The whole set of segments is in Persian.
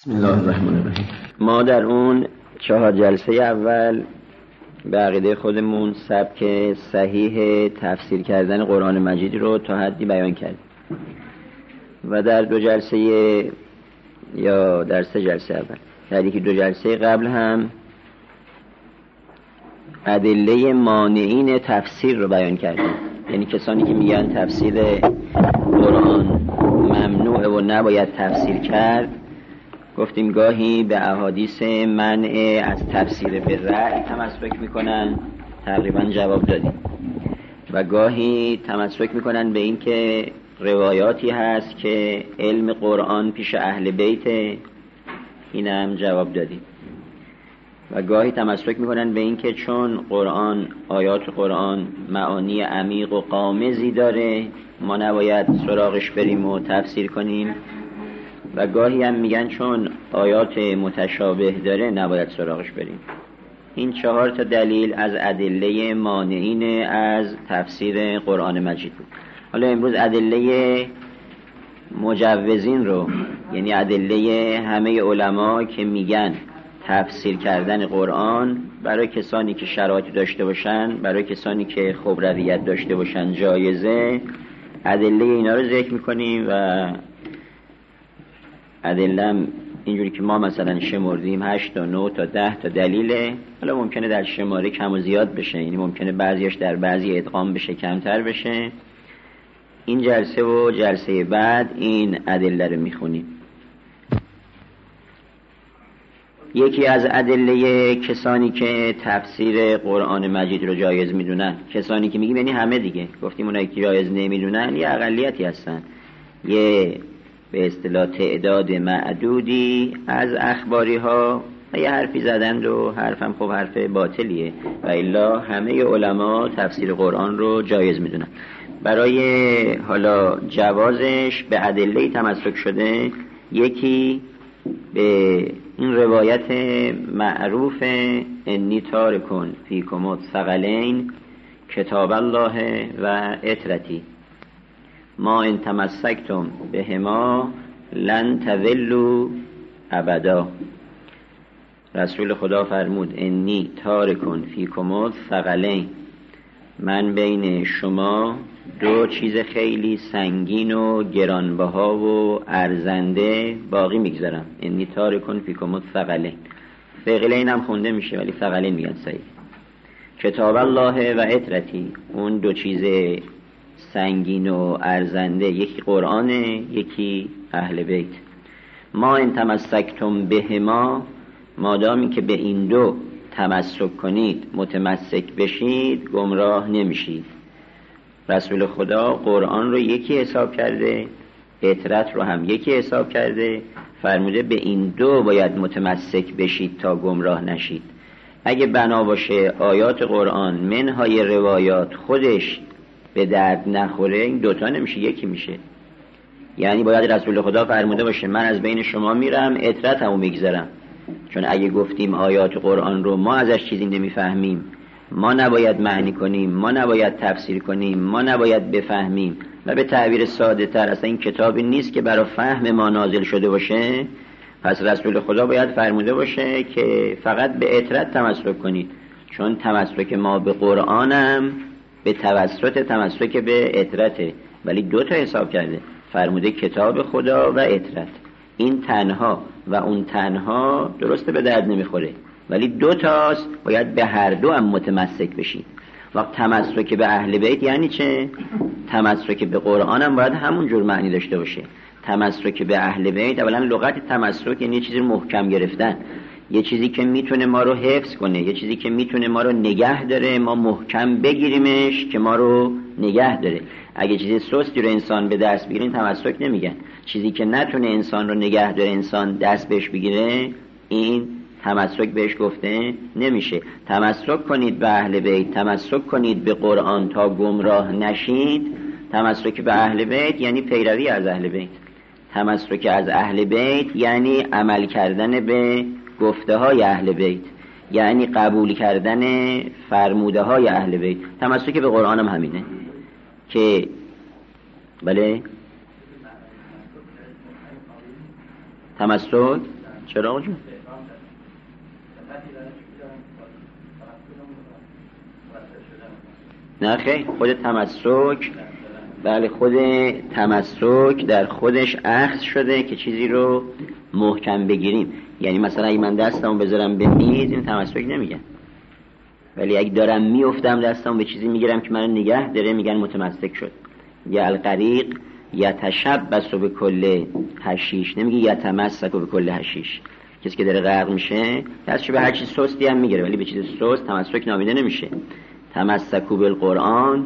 بسم الله الرحمن الرحیم. ما در اون 4 جلسه اول به عقیده خودمون سبک صحیح تفسیر کردن قرآن مجید رو تا حدی بیان کردیم و در 2 جلسه یا در 3 جلسه اول، در یکی 2 جلسه قبل هم ادله مانعین تفسیر رو بیان کردیم. یعنی کسانی که میگن تفسیر قرآن ممنوعه و نباید تفسیر کرد، گفتیم گاهی به احادیث منع از تفسیر به رأی تمسک میکنن، تقریبا جواب دادیم، و گاهی تمسک میکنن به این که روایاتی هست که علم قرآن پیش اهل بیت، اینم جواب دادیم، و گاهی تمسک میکنن به این که چون قرآن، آیات قرآن معانی عمیق و غامضی داره ما نباید سراغش بریم و تفسیر کنیم، و گاهی هم میگن چون آیات متشابه داره نباید سراغش بریم. این 4 تا دلیل از ادله مانعین از تفسیر قرآن مجید بود. حالا امروز ادله مجوزین رو، یعنی ادله همه علما که میگن تفسیر کردن قرآن برای کسانی که شرایط داشته باشن، برای کسانی که خبرویت داشته باشن جایزه، ادله اینا رو ذکر میکنیم و ادله اینجوری که ما مثلا شمردیم 8 تا 9 تا 10 تا دلیله. حالا ممکنه در شماره کم و زیاد بشه، یعنی ممکنه بعضیش در بعضی ادغام بشه، کمتر بشه. این جلسه و جلسه بعد این ادله رو میخونیم. یکی از ادله کسانی که تفسیر قرآن مجید رو جایز میدونن، کسانی که میگیم یعنی همه دیگه، گفتیم اونایی که جایز نمیدونن یه اقلیتی هستن، یه به اصطلاح تعداد معدودی از اخباری ها و یه حرفی زدند و حرفم خب حرف باطلیه، و الا همه علما تفسیر قرآن رو جایز میدونن. برای حالا جوازش به ادله تمسک شده، یکی به این روایت معروف انی تارکن فیکم الثقلین کتاب الله و اطرتی ما ان تمسکتم بهما لن تضلوا ابدا. رسول خدا فرمود انی تارکن فیکم الثقلین، من بین شما 2 چیز خیلی سنگین و گرانبها و ارزنده باقی میگذارم. انی تارکن فیکم الثقلین، ثقلین هم خونده میشه ولی ثقلین میگن صحیح. کتاب الله و اطرتی، اون 2 چیز سنگین و ارزنده، یکی قرآنه یکی اهل بیت. ما ان تمسکتم بهما، مادامی که به این 2 تمسک کنید، متمسک بشید، گمراه نمیشید. رسول خدا قرآن رو یکی حساب کرده، اطرت رو هم یکی حساب کرده، فرموده به این 2 باید متمسک بشید تا گمراه نشید. اگه بنا باشه آیات قرآن منهای روایات خودش به درد نخوره، این 2 تا نمیشه، یکی میشه. یعنی باید رسول خدا فرموده باشه من از بین شما میرم، اطرت همو میگذارم. چون اگه گفتیم آیات قرآن رو ما ازش چیزی نمیفهمیم، ما نباید معنی کنیم، ما نباید تفسیر کنیم، ما نباید بفهمیم، و به تعبیر ساده تر اصلا این کتابی نیست که برای فهم ما نازل شده باشه. پس رسول خدا باید فرموده باشه که فقط به اطرت تمسک کنید، چون تمسک ما به قرآنم به توسط تمسک به اطرته، ولی 2 تا حساب کرده، فرموده کتاب خدا و اطرت. این تنها و اون تنها درسته به درد نمیخوره، ولی 2 تاست، باید به هر 2 هم متمسک بشید. وقت تمسک به اهل بیت یعنی چه؟ تمسک به قرآن هم باید همون جور معنی داشته باشه. تمسک به اهل بیت اولا لغت تمسک یعنی یه چیزی محکم گرفتن، یه چیزی که میتونه ما رو حفظ کنه، یه چیزی که میتونه ما رو نگه داره، ما محکم بگیریمش که ما رو نگه داره. اگه چیزی سستی رو انسان به دست بگیره این تمسک نمیگن. چیزی که نتونه انسان رو نگه داره، انسان دست بهش بگیره، این تمسک بهش گفته نمیشه. تمسک کنید به اهل بیت، تمسک کنید به قرآن تا گمراه نشید. تمسک به اهل بیت یعنی پیروی از اهل بیت. تمسک از اهل بیت یعنی عمل کردن به گفته های اهل بیت، یعنی قبول کردن فرموده های اهل بیت. تمسک به قرآن هم همینه که بله تمسک چرا آقا جون؟ نه خیلی خود تمسک، بله خود تمسک در خودش اخذ شده که چیزی رو محکم بگیریم. یعنی مثلا اگه من دستمو بذارم به میز این تمسک نمیگن، ولی اگه دارم میافتم دستمو به چیزی میگیرم که منو نگه داره میگن متمسک شد. یا الغریق یتشبث بکل حشیش، نمیگه یتمسک بکل حشیش. کسی که داره غرق میشه دستشو به هر چیز سستی هم میگیره، ولی به چیز سست تمسک نامیده نمیشه. تمسکوا بالقرآن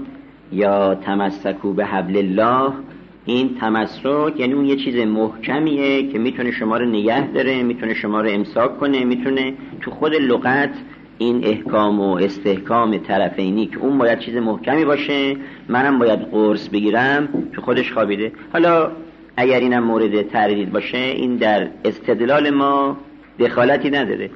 یا تمسکوا بحبل الله، این تمسک یعنی اون یه چیز محکمیه که میتونه شما رو نگه داره، میتونه شما رو امساک کنه، میتونه تو خود لغت این احکام و استحکام طرفینی که اون باید چیز محکمی باشه، منم باید قرص بگیرم که خودش خوابیده. حالا اگر اینم مورد تردید باشه این در استدلال ما دخالتی نداره.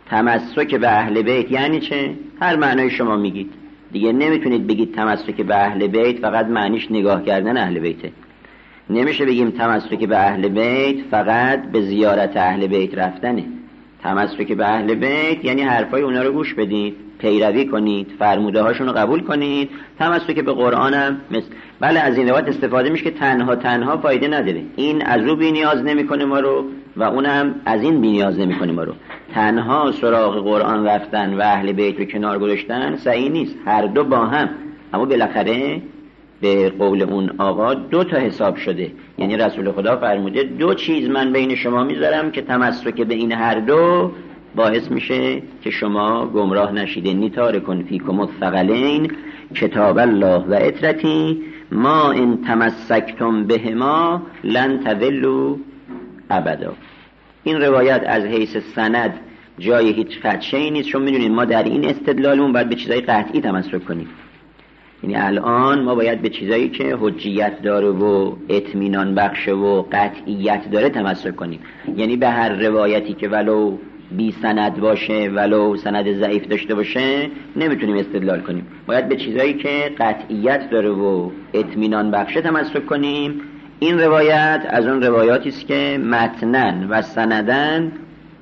تمسک به اهل بیت یعنی چه؟ هر معنای شما میگید دیگه. نمیتونید بگید تمسک به اهل بیت فقط معنیش نگاه کردن اهل بیته. نمیشه بگیم تمسک به اهل بیت فقط به زیارت اهل بیت رفتنه. تمسک به اهل بیت یعنی حرفای اونا رو گوش بدید، پیروی کنید، فرموده هاشون رو قبول کنید. تمسک به قرآنم بله از این روایت استفاده میشه که تنها فایده نداره. این از او بی نیاز نمیکنه ما رو و اونم از این بی نیاز نمیکنه ما رو. تنها سراغ قرآن رفتن و اهل بیت رو کنار گذاشتن صحیح نیست، هر دو با هم. اما بالاخره به قول اون آقا 2 تا حساب شده. یعنی رسول خدا فرموده 2 چیز من بین شما میذارم که تمسک به این هر دو باعث میشه که شما گمراه نشید. نیتارکن فیکم الثقلین کتاب الله و اطرتی ما ان تمسکتم بهما لن تضلوا ابدا. این روایت از حیث سند جای هیچ خدشه‌ای نیست، چون میدونید ما در این استدلالمون باید به چیزای قطعی تمسک کنیم. یعنی الان ما باید به چیزایی که حجیت داره و اطمینان بخشه و قطعیت داره تمسک کنیم. یعنی به هر روایتی که ولو بی سند باشه، ولو سند ضعیف داشته باشه، نمیتونیم استدلال کنیم. باید به چیزایی که قطعیت داره و اطمینان بخشه تمسک کنیم. این روایت از اون روایاتی است که متنن و سندن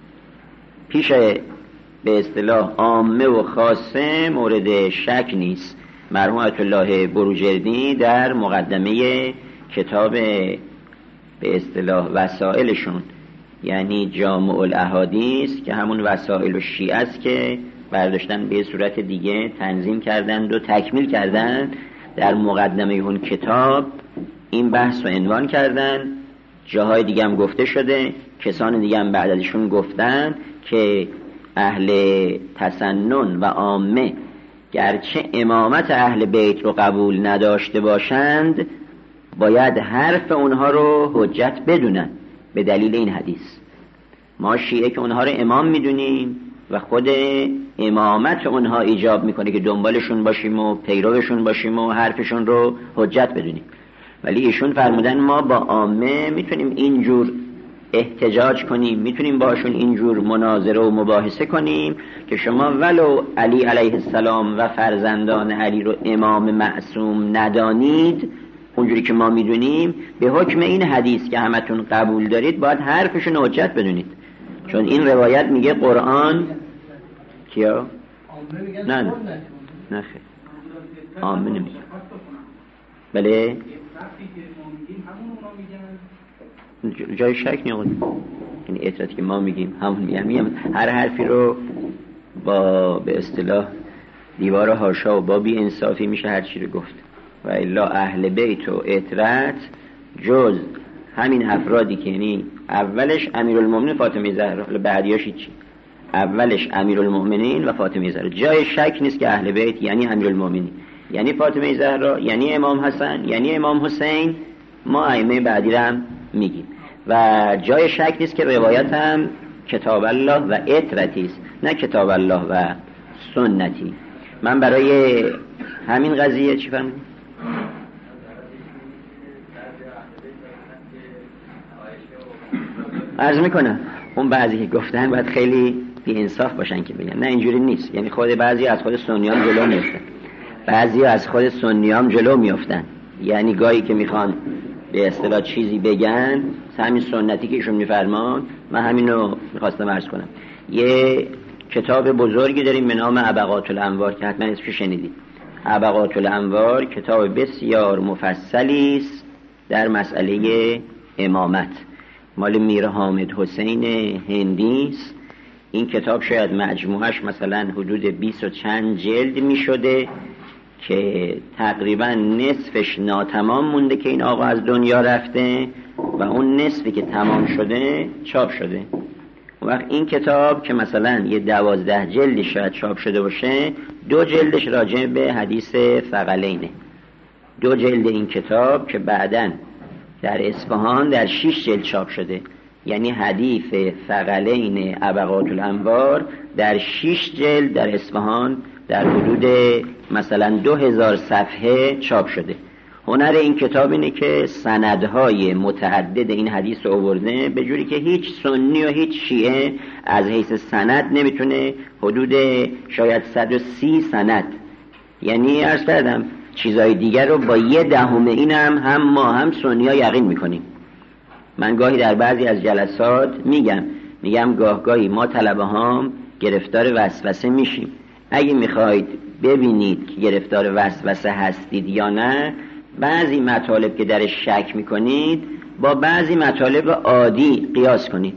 پیش به اصطلاح عامه و خاصه مورد شک نیست. مرحوم آیت الله بروجردی در مقدمه کتاب به اصطلاح وسائلشون، یعنی جامع الاحادیث که همون وسائل الشیعه است که برداشتن به صورت دیگه تنظیم کردند و تکمیل کردند، در مقدمه اون کتاب این بحث رو عنوان کردن. جاهای دیگه هم گفته شده، کسان دیگه هم بعد ازشون گفتن که اهل تسنن و عامه گرچه امامت اهل بیت رو قبول نداشته باشند باید حرف اونها رو حجت بدونن به دلیل این حدیث. ما شیعه که اونها رو امام میدونیم و خود امامت اونها ایجاب میکنه که دنبالشون باشیم و پیروشون باشیم و حرفشون رو حجت بدونیم، ولی ایشون فرمودن ما با عامه میتونیم اینجور احتجاج کنیم، میتونیم باشون اینجور مناظره و مباحثه کنیم که شما ولو علی علیه السلام و فرزندان علی رو امام معصوم ندانید اونجوری که ما میدونیم، به حکم این حدیث که همتون قبول دارید باید حرفشون حجت بدونید. چون این روایت میگه قرآن کیا؟ نه خیر عامه نمیگه. بله جای شک نیست. یعنی اطلاعاتی که ما میگیم همون میگم. هر حرفی رو با به اصطلاح دیوار حاشا و با بی انصافی میشه هر چی رو گفت. و الا اهل بیت و اطرت جز همین افرادی که یعنی اولش امیرالمومنین فاطمه زهرا، بعدیاش چی؟ اولش امیرالمومنین و فاطمه زهرا. جای شک نیست که اهل بیت یعنی امیرالمومنین، یعنی فاطمه زهرا، یعنی امام حسن، یعنی امام حسین. ما ائمه بعدی رو هم میگیم و جای شک نیست که روایت هم کتاب الله و اطرتی است، نه کتاب الله و سنتی. من برای همین قضیه چی فهمیدم؟ عرض میکنم اون بعضی که گفتن باید خیلی بی انصاف باشن که بگن نه اینجوری نیست. یعنی خود بعضی از خود سنیان جلو میفتن، بعضی از خود سنیان جلو میفتن. یعنی گاهی که میخوان به اصطلاح چیزی بگن همین سنتی که ایشون میفرمان من همینو میخواستم عرض کنم. یه کتاب بزرگی داریم به نام ابقات الانوار که حتما اسمش شنیدید. ابقات الانوار کتاب بسیار مفصلی است در مسئله امامت، مال میر حامد حسین هندی است. این کتاب شاید مجموعش مثلا حدود 20 و چند جلد می شده که تقریبا نصفش ناتمام مونده که این آقا از دنیا رفته و اون نصفی که تمام شده چاپ شده. وقت این کتاب که مثلا یه 12 جلدی شاید چاپ شده باشه، 2 جلدش راجع به حدیث ثقلینه. 2 جلد این کتاب که بعداً در اصفهان در 6 جلد چاپ شده، یعنی حدیث ثقلین ابقات الانوار در 6 جلد در اصفهان در حدود مثلا 2000 صفحه چاپ شده. هنر این کتاب اینه که سندهای متعدد این حدیث رو آورده به جوری که هیچ سنی و هیچ شیعه از حیث سند نمیتونه حدود شاید 130 سند، یعنی عرض کردم چیزای دیگر رو با 1/10 این هم ما هم سنی ها یقین میکنیم. من گاهی در بعضی از جلسات میگم گاهی ما طلبه هام گرفتار وسوسه میشیم. اگه میخواید ببینید که گرفتار وسوسه هستید یا نه، بعضی مطالب که درش شک میکنید با بعضی مطالب عادی قیاس کنید.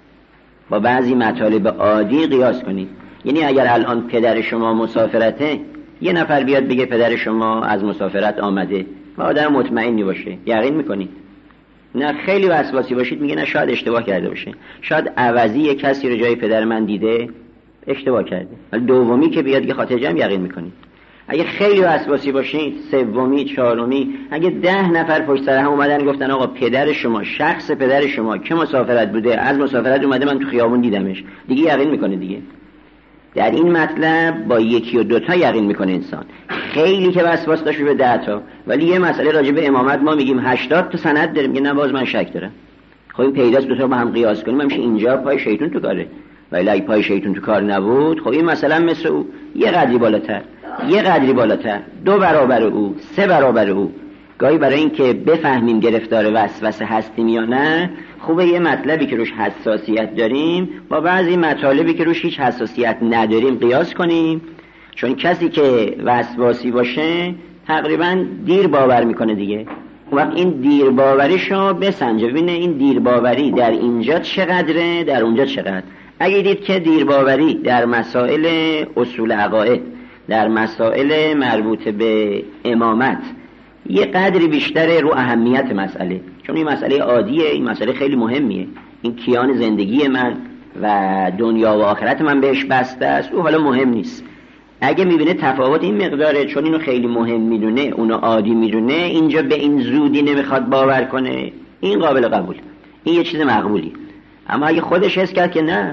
یعنی اگر الان پدر شما مسافرته، یه نفر بیاد بگه پدر شما از مسافرت آمده و آدم مطمئنی باشه، یقین میکنید؟ نه خیلی وسواسی باشید میگه نه شاید اشتباه کرده باشه، شاید عوضی یک کسی رو جای پدر من دیده اشتباه کرده. ولی دومی که بیاد که خاطر جمع یقین میکنید. اگه خیلی وسواسی باشید، سومی، چهارمی، اگه 10 نفر پشت سر هم اومدن گفتن آقا پدر شما، شخص پدر شما که مسافرت بوده، از مسافرت اومده، من تو خیابون دیدمش، دیگه یقین میکنه دیگه. در این مطلب با 1 و 2 تا یقین میکنه انسان. خیلی که وسواس داشت به 10 تا، ولی یه مسئله راجع به امامت ما میگیم 80 تا سند داریم، میگه نه باز من شک دارم. خب این پیداست 2 تا با هم قیاس کنیم، میشه اینجا پای شیطان تو کاره. ولی اگه پای شیطان تو کار نبود، خب این مثلا مثل او یه قدری بالاتر، 2 برابر او، 3 برابر او. گاهی برای این که بفهمیم گرفتار وسوسه هستیم یا نه، خوبه یه مطلبی که روش حساسیت داریم با بعضی مطالبی که روش هیچ حساسیت نداریم قیاس کنیم. چون کسی که وسواسی باشه تقریبا دیر باور میکنه دیگه. اون وقت این دیر باوریشو بسنجه، ببینه این دیر باوری در اینجا چقدره، در اونجا چقدر. اگه دید که دیر باوری در مسائل اصول عقاید، در مسائل مربوط به امامت یه قدری بیشتره رو اهمیت مسئله، چون این مسئله عادیه، این مسئله خیلی مهمیه، این کیان زندگی من و دنیا و آخرت من بهش بسته است، او حالا مهم نیست. اگه میبینه تفاوت این مقداره، چون اینو خیلی مهم میدونه، اونو عادی میدونه، اینجا به این زودی نمیخواد باور کنه، این قابل قبول، این یه چیز مقبولی. اما اگه خودش حس کرد که نه،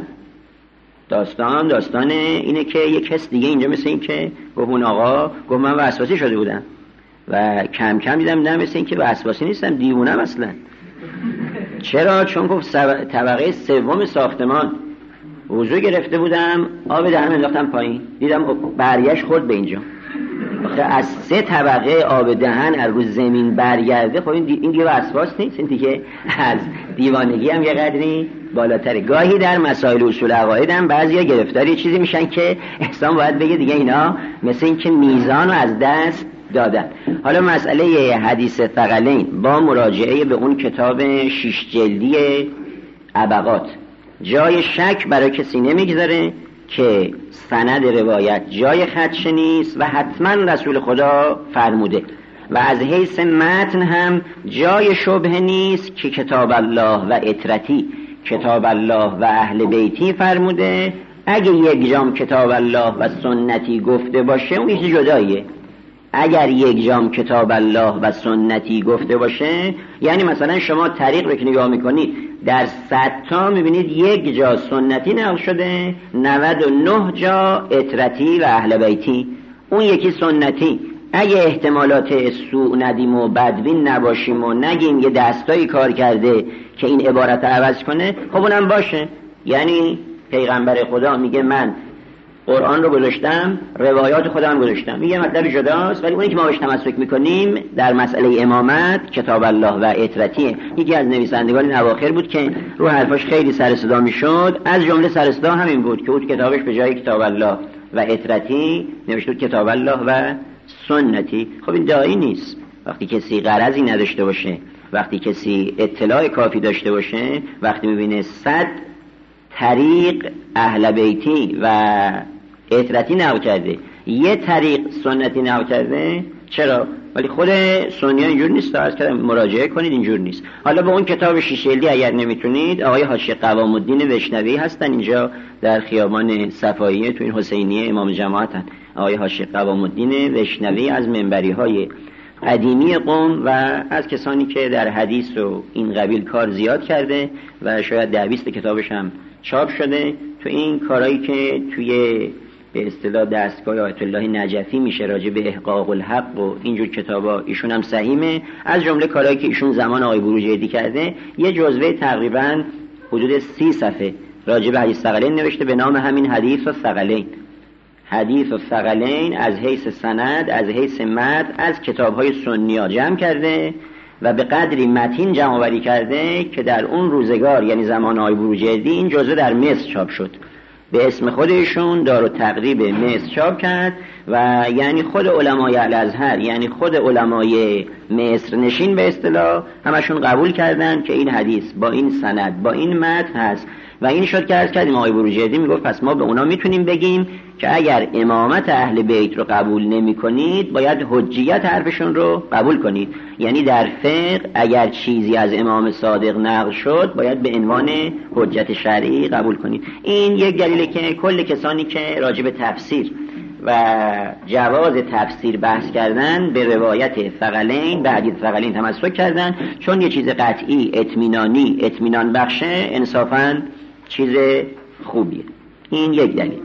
داستان اینه که یک کس دیگه اینجا مثل این که گفت اون آقا گفت من وسواسی شده بودم و کم کم دیدم نه مثل این که وسواسی نیستم، دیوونم اصلا. چرا؟ چون گفت طبقه 3 ساختمان وضو گرفته بودم، آب دهنم انداختم پایین، دیدم برگشت خورد به اینجا. از 3 طبقه آب دهن از روی زمین برگرده، خب این دیگه وسواس نیست، این دیگه از دیوانگی هم یه قدری بالاتره. گاهی در مسائل اصول عقاید هم بعضیا گرفتاری چیزی میشن که انسان باید بگه دیگه اینا مثل این که میزان رو از دست دادن. حالا مسئله حدیث ثقلین با مراجعه به اون کتاب 6 جلدی ابقات جای شک برای کسی نمیگذاره که سند روایت جای خدشه نیست و حتما رسول خدا فرموده و از حیث متن هم جای شبهه نیست که کتاب الله و اطرتی، کتاب الله و اهل بیتی فرموده. اگه یک جام کتاب الله و سنتی گفته باشه اون چیز جداییه. اگر یک جام کتاب الله و سنتی گفته باشه، یعنی مثلا شما طریق رو که نگاه میکنید در 100 تا میبینید 1 جا سنتی نقل شده، 99 جا اطرتی و اهل بیتی، اون یکی سنتی. اگه احتمالات سوء ندیم و بدبین نباشیم و نگیم یه دستایی کار کرده که این عبارت رو عوض کنه، خب اونم باشه. یعنی پیغمبر خدا میگه من قرآن رو گذاشتم، روایات خودم گذاشتم. این یه مطلب جداست، ولی اونی که ما بهش تمسک میکنیم در مسئله امامت کتاب الله و اطرتیه. یکی از نویسندگان این اواخر بود که رو حرفاش خیلی سر صدا میشد، از جمله سر صدا همین بود که اون کتابش به جای کتاب الله و اطرتی نوشته بود کتاب الله و سنتی. خب این داعی نیست. وقتی کسی غرضی نداشته باشه، وقتی کسی اطلاع کافی داشته باشه، وقتی میبینه 100 طریق اهل بیتی و اطرتی نقل کرده، یه طریق سنتی نقل کرده، چرا؟ ولی خود سنی ها اینجور نیست. عرض کردم مراجعه کنید، اینجور نیست. حالا به اون کتاب 6 جلدی اگر نمیتونید، آقای حاشیه قوام الدین وشنوی هستن اینجا در خیابان صفاییه تو این حسینیه امام جماعتن. آقای حاشیه قوام الدین وشنوی از منبری های قدیمی قم و از کسانی که در حدیث و این قبیل کار زیاد کرده و شاید 10-20 کتابش هم چاپ شده. تو این کارهایی که توی به اصطلاح دستگاه آیت الله نجفی میشه راجع به احقاق الحق و اینجور کتابا، ایشون هم سهیمه. از جمله کارهایی که ایشون زمان آقای بروجردی کرده، یه جزوه تقریبا حدود 30 صفحه راجع به حدیث ثقلین نوشته به نام همین حدیث الثقلین. حدیث الثقلین از حیث سند، از حیث متن، از کتاب‌های سنی جمع کرده و به قدری متین جمع آوری کرده که در اون روزگار یعنی زمان آقای بروجردی این جزوه در مصر چاپ شد. به اسم خودشون دارالتقریب مصر چاپ کرد و یعنی خود علمای الازهر، یعنی خود علمای مصر نشین به اصطلاح، همشون قبول کردن که این حدیث با این سند با این متن هست. و این شد که عرض کردیم آقای بروجردی میگفت پس ما به اونا میتونیم بگیم که اگر امامت اهل بیت رو قبول نمی کنید باید حجیت حرفشون رو قبول کنید. یعنی در فقه اگر چیزی از امام صادق نقل شد باید به عنوان حجت شرعی قبول کنید. این یک دلیله که کل کسانی که راجع به تفسیر و جواز تفسیر بحث کردن به روایت ثقلین، به حدیث ثقلین تمسک کردن، چون یه چیز قطعی، اطمینانی، اطمینان بخشه، انصافاً چیز خوبیه. این یک دلیل.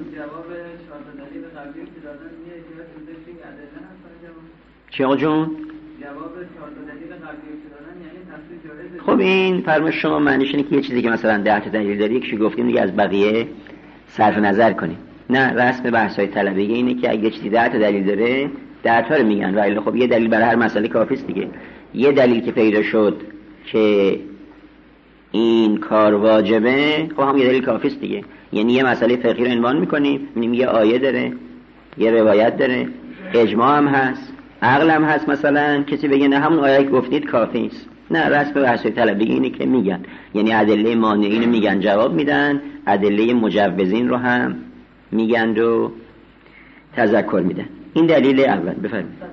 چه جون؟ جواب 4 دلیل قبلی که دادن یعنی تفسیر جایزه. خب این فرمایش شما معنیش اینه که یه چیزی که مثلا 10 تا دلیل داره یکیشو گفتیم دیگه از بقیه صرف نظر کنیم. نه، رسم بحث‌های طلبگی اینه که اگه چیزی 10 تا دلیل داره 10 تا رو میگن و الا خب یه دلیل برای هر مسئله کافی است دیگه. یه دلیل که پیدا شد که این کار واجبه، خب هم یه دلیل کافی است دیگه. یعنی یه مسئله فقهی رو عنوان می‌کنیم، می‌بینیم یه آیه داره، یه روایت داره، اجماع هم هست، عقل هم هست، مثلا کسی بگه نه همون آیه که گفتید کافی است. نه، رسم بحث‌های طلبگی اینه که میگن، یعنی ادله مانعین رو میگن جواب میدن، ادله مجوزین رو هم میگن و تذکر میدن. این دلیل اول. بفرمایید.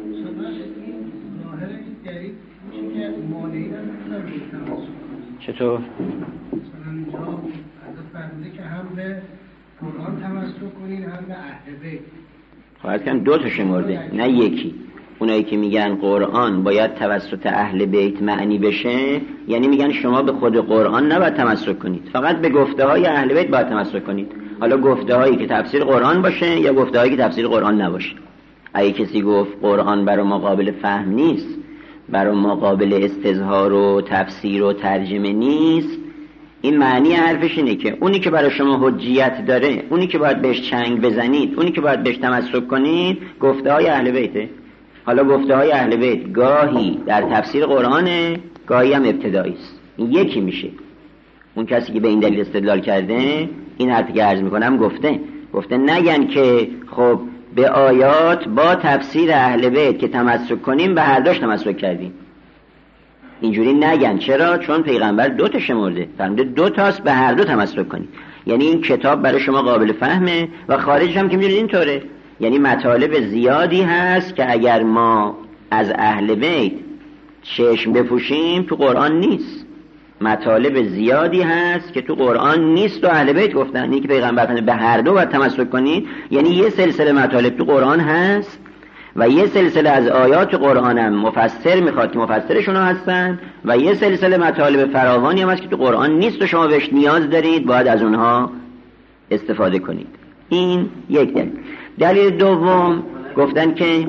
چطور؟ مثلا اینجا از فرموده که هم به قرآن تمسک کنین هم به اهل بیت. خواهد کنم 2 تا شمرده، نه یکی. اونایی که میگن قرآن باید توسط اهل بیت معنی بشه، یعنی میگن شما به خود قرآن نباید تمسک کنید، فقط به گفته های اهل بیت باید تمسک کنید. حالا گفته هایی که تفسیر قرآن باشه یا گفته هایی که تفسیر قرآن نباشه. اگه کسی گفت قرآن برای ما قابل فهم نیست، برای ما قابل استظهار و تفسیر و ترجمه نیست، این معنی حرفش اینه که اونی که برای شما حجیت داره، اونی که باید بهش چنگ بزنید، اونی که باید بهش تمسک کنید، گفته های اهل بیته. حالا گفته های اهل بیت گاهی در تفسیر قرآنه، گاهی هم ابتدایی است. این یکی میشه. اون کسی که به این دلیل استدلال کرده، این حرفی که عرض میکنم گفته نگن که خب به آیات با تفسیر اهل بیت که تمسک کنیم به هر دوش تمسک کردیم. اینجوری نگن. چرا؟ چون پیغمبر 2 تا شمرده، فرموده 2 تاست به هر دو تمسک کنید. یعنی این کتاب برای شما قابل فهمه و خارجش هم که میدونید اینطوره. یعنی مطالب زیادی هست که اگر ما از اهل بیت چشم بپوشیم تو قرآن نیست. مطالب زیادی هست که تو قرآن نیست و اهل بیت گفتن. اینی که پیغمبر فرموده به هر دو باید تمسک کنید، یعنی یه سلسله مطالب تو قرآن هست و یه سلسله از آیات قرآن هم مفسر میخواد که مفسرشون هستن و یه سلسله مطالب فراوانی هم هست که تو قرآن نیست و شما بهش نیاز دارید، باید از اونها استفاده کنید. این یک دلیل. دلیل دوم گفتن که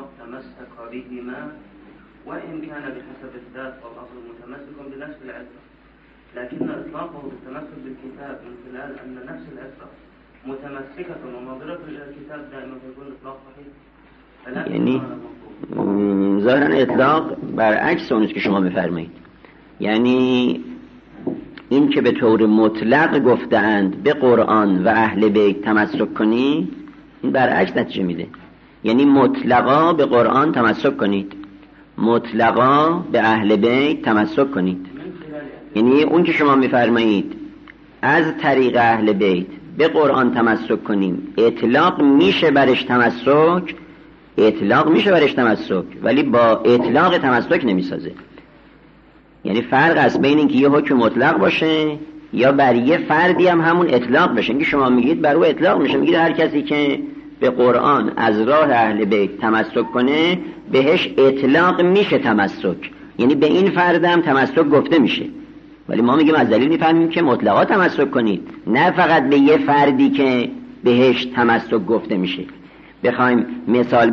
وإن كان بحسب الذات والأصل متمسك بنفس العلة لكن إطلاقه بالتمسك بالكتاب من خلال أن نفس الأسرة متمسكة وناظرة إلى الكتاب دائما يكون إطلاق صحيح. یعنی ظاهرا اطلاق برعکس اون است که شما میفرمایید. یعنی این که به طور مطلق گفتند به قرآن و اهل بیت تمسک کنید، این برعکس نتیجه میده. یعنی مطلقا به قرآن تمسک کنید، مطلقا به اهل بیت تمسک کنید. یعنی اون که شما میفرمایید از طریق اهل بیت به قرآن تمسک کنیم، اطلاق میشه برش تمسک، اطلاق میشه برش تمسک، ولی با اطلاق تمسک نمیسازه. یعنی فرق است بین اینکه یه حکم مطلق باشه یا بر یه فردی هم همون اطلاق بشه. اینکه شما میگید بر او اطلاق میشه، میگید هر کسی که به قرآن از راه اهل بیت تمسک کنه بهش اطلاق میشه تمسک، یعنی به این فرد هم تمسک گفته میشه. ولی ما میگیم از دلیل میفهمیم که مطلقا تمسک کنید، نه فقط به یه فردی که بهش تمسک گفته میشه. بخوایم مثال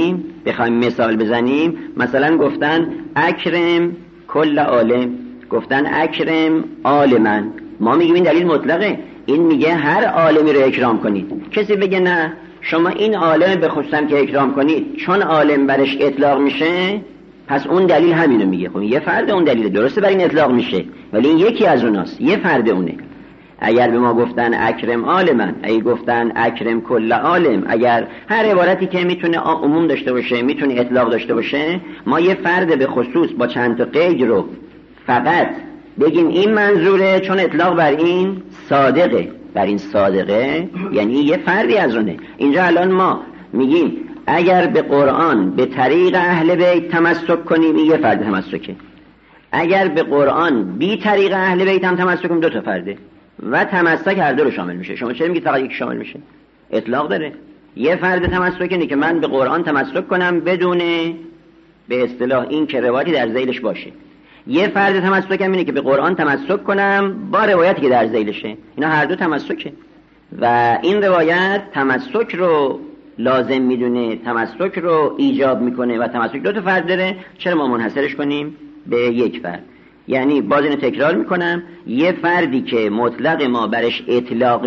بزنیم مثلا گفتن اکرم کل عالم، گفتن اکرم عالمن، ما میگیم این دلیل مطلقه، این میگه هر عالمی رو اکرام کنید. کسی بگه نه شما این عالم به خصوصا که اکرام کنید چون عالم برش اطلاق میشه پس اون دلیل همینو میگه. خب یه فرد اون دلیل درسته برای این اطلاق میشه، ولی این یکی از اوناست، یه فرد اونه. اگر به ما گفتن اکرم عالمن، اگه گفتن اکرم کل عالم، اگر هر عبارتی که میتونه عموم داشته باشه میتونه اطلاق داشته باشه، ما یه فرد به خصوص با چند تا قید رو فقط بگیم این منظوره چون اطلاق بر این صادقه، بر این صادقه یعنی یه فردی از اونه. اینجا الان ما میگیم اگر به قرآن به طریق اهل بیت تمسک کنیم این یه فرد تمسکه، اگر به قرآن بی طریق اهل بیت هم تمسک کنیم دو تا فرده و تمسک هر دو رو شامل میشه. شما چرا میگید فقط یک شامل میشه؟ اطلاق داره. یه فرد تمسک اینه که من به قرآن تمسک کنم بدون به اصطلاح این که روایتی در ذیلش باشه. یه فرد تمسک اینه که به قرآن تمسک کنم با روایتی که در ذیلشه. اینا هر دو تمسکه و این روایت تمسک رو لازم میدونه، تمسک رو ایجاب میکنه و تمسک دو تا فرد داره. چرا ما منحصرش کنیم به یک فرد؟ یعنی باز اینو تکرار میکنم، یه فردی که مطلق ما برش اطلاق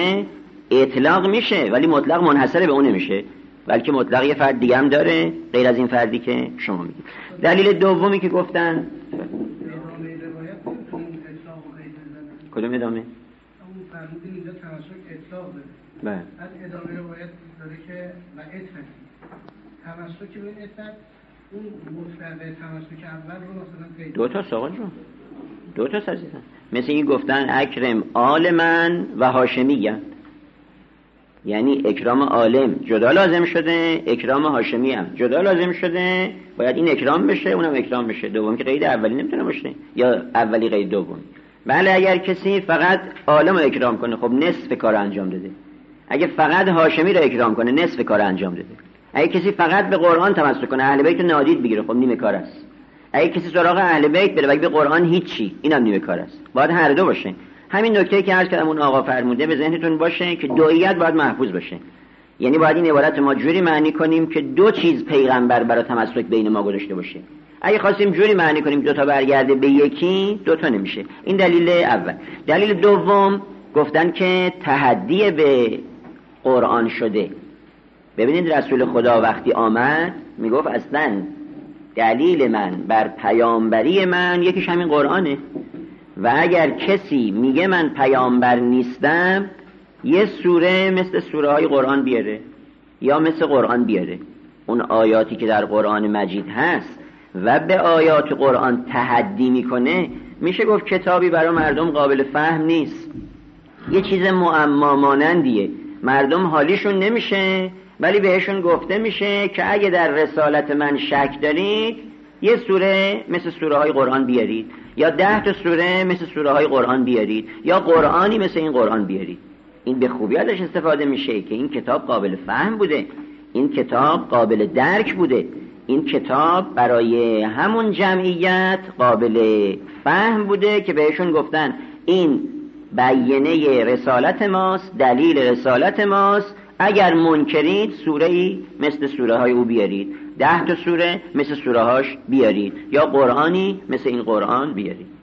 میشه ولی مطلق منحصر به اون نمیشه، بلکه مطلق یه فرد دیگه هم داره غیر از این فردی که شما میگید. دلیل دومی که گفتن کدوم ادامه؟ اون فرمودین اینجا تمسک اطلاق داره. بله. از ادامه روایت داره که و اطلاق تمسک به این اطلاق اون مطلق تمسک اول رو مثلا قید دو تا ساقل رو دو تا عزیزم، مثل این گفتن اکرم عالمن و هاشمیه، یعنی اکرام عالم جدا لازم شده، اکرام هاشمی هم جدا لازم شده، باید این اکرام بشه اونم اکرام بشه. دوم که قید اولی نمیتونه باشه یا اولی قید دوم. بله اگر کسی فقط عالم رو اکرام کنه خب نصف کار انجام داده، اگه فقط هاشمی رو اکرام کنه نصف کار انجام داده. اگه کسی فقط به قرآن تمسک کنه اهل بیت رو نادید بگیره خب نیمه کار است. اگه کسی سراغ اهل بیت بره و به قرآن هیچی، اینم نیمه کار است. باید هر دو باشه. همین نکته که عرض کردم اون آقا فرموده به ذهنتون باشه که دویت باید محفوظ باشه. یعنی باید این عبارت ما جوری معنی کنیم که دو چیز پیغمبر برای تمسک بین ما گذاشته باشه. اگه خواستیم جوری معنی کنیم دو تا برگرده به یکی، دو تا نمیشه. این دلیل اول. دلیل دوم گفتن که تحدی به قرآن شده. ببینید رسول خدا وقتی آمد میگفت اصلا دلیل من بر پیامبری من یکیش همین قرآنه و اگر کسی میگه من پیامبر نیستم یه سوره مثل سوره های قرآن بیاره یا مثل قرآن بیاره، اون آیاتی که در قرآن مجید هست و به آیات قرآن تحدی میکنه، میشه گفت کتابی برای مردم قابل فهم نیست، یه چیز معما مانندیه، مردم حالیشون نمیشه ولی بهشون گفته میشه که اگه در رسالت من شک دارید یه سوره مثل سوره های قرآن بیارید یا 10 تا سوره مثل سوره های قرآن بیارید یا قرآنی مثل این قرآن بیارید. این به خوبی ازش استفاده میشه که این کتاب قابل فهم بوده، این کتاب قابل درک بوده، این کتاب برای همون جمعیت قابل فهم بوده که بهشون گفتن این بیانیه رسالت ماست، دلیل رسالت ماست، اگر منکرید سوره‌ای مثل سوره های او بیارید، 10 تا سوره مثل سوره هاش بیارید یا قرآنی مثل این قرآن بیارید.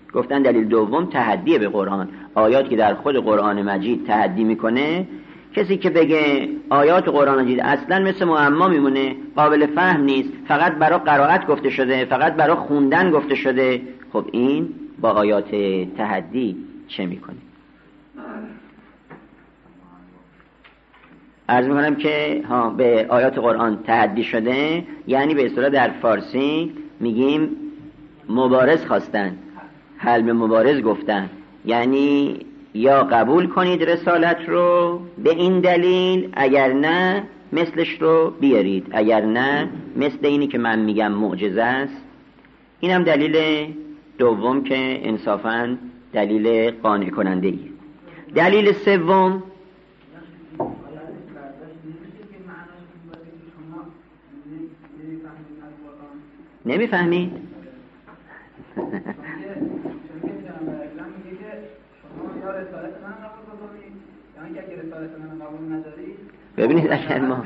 گفتن دلیل دوم تحدی به قرآن، آیات که در خود قرآن مجید تحدی میکنه. کسی که بگه آیات قرآن مجید اصلا مثل معما میمونه، قابل فهم نیست، فقط برای قرائت گفته شده، فقط برای خوندن گفته شده، خب این با آیات تحدی چه میکنه؟ عرض میکنم که به آیات قرآن تحدی شده، یعنی به اصطلاح در فارسی میگیم مبارز خواستن، حل به مبارز گفتن، یعنی یا قبول کنید رسالت رو به این دلیل، اگر نه مثلش رو بیارید، اگر نه مثل اینی که من میگم معجزه است. این هم دلیل دوم که انصافاً دلیل قانع کننده ایه. دلیل سوم نمیفهمید؟ ببینید اگر ما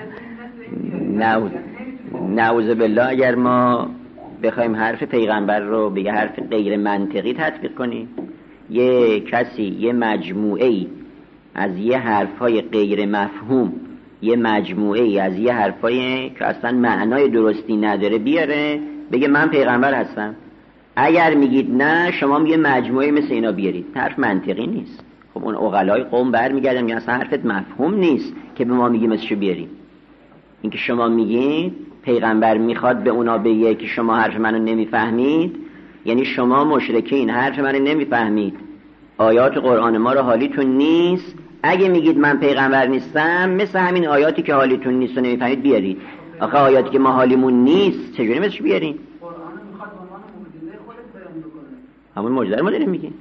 نعوذ بالله اگر ما بخوایم حرف پیغمبر رو به حرف غیر منطقی تطبیق کنیم، یه کسی یه مجموعه‌ای از یه حرفای غیر مفهوم، یه مجموعه‌ای از یه حرفای که اصلا معنای درستی نداره بیاره بگه من پیغمبر هستم، اگر میگید نه شما یه مجموعه مثل اینا بیارید، حرف منطقی نیست. خب اون عقلای قوم برمیگردن میگن اصلا حرفت مفهوم نیست که به ما میگی مثل چه بیاریم. این که شما میگید پیغمبر میخواد به اونا بگه که شما حرف منو نمیفهمید، یعنی شما مشرکین حرف منو نمیفهمید، آیات قرآن ما رو حالیتون نیست، اگه میگید من پیغمبر نیستم مثل همین آیاتی که حالیتون نیست و نمیفهمید بیارید. آخه آیاتی که ما حالیمون نیست چجوری مثل بیاریم؟ قرآن میخواد به عنوان معجزه خودت بیان بکنه. همون معجزه رو ما داریم میگیم.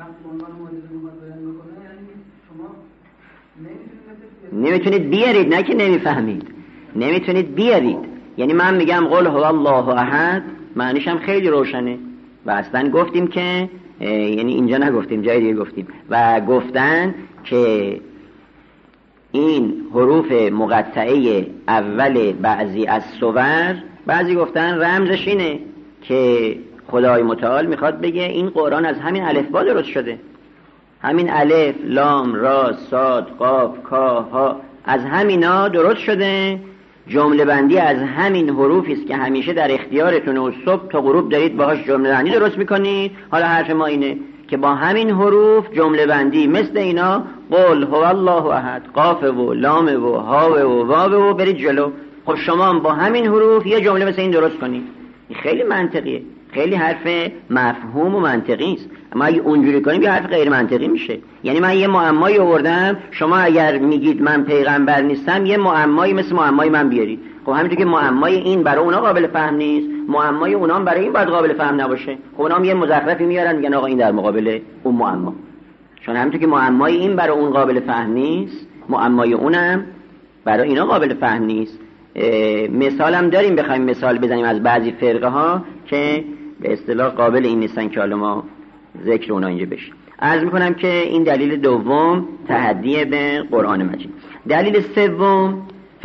نمیتونید بیارید، نه که نمیفهمید، نمیتونید بیارید. یعنی من میگم قل هو الله احد، معنیش هم خیلی روشنه و اصلا گفتیم که یعنی اینجا نگفتیم، جای دیگه گفتیم و گفتن که این حروف مقطعه اول بعضی از سور، بعضی گفتن رمزش اینه که خدای متعال میخواد بگه این قرآن از همین الفبا درست شده، همین الف، لام، را، صاد، قاف، کا، ها، از همینا درست شده. جمله بندی از همین حروفی است که همیشه در اختیارتونه و صبح تا غروب دارید باهاش جمله بندی درست میکنید. حالا حرف ما اینه که با همین حروف جمله بندی مثل اینا قل هو الله احد، قاف و لام و ها و واو و برید جلو. خب شما با همین حروف یه جمله مثل این درست کنید. این خیلی منطقیه، خیلی حرف مفهوم و منطقی است. اما اگه اونجوری کنیم یه حرف غیر منطقی میشه. یعنی من یه معمایی آوردم، شما اگر میگید من پیغمبر نیستم یه معمایی مثل معمای من بیارید. خب همینطور که معمای این برای اونا قابل فهم نیست، معمای اونا هم برای این باید قابل فهم نباشه. خب اونا هم یه مزخرفی میارن میگن آقا این در مقابل اون معما. چون همینطور که معمای این برای اون قابل فهم نیست، معمای اونم برای اینا قابل فهم نیست. مثالم داریم، بخوایم مثال بزنیم از بعضی فرقه ها که به اصطلاح قابل این نیستن که حالا ما ذکر اونا اینجا بشه. عرض میکنم که این دلیل دوم تحدی به قرآن مجید. دلیل سوم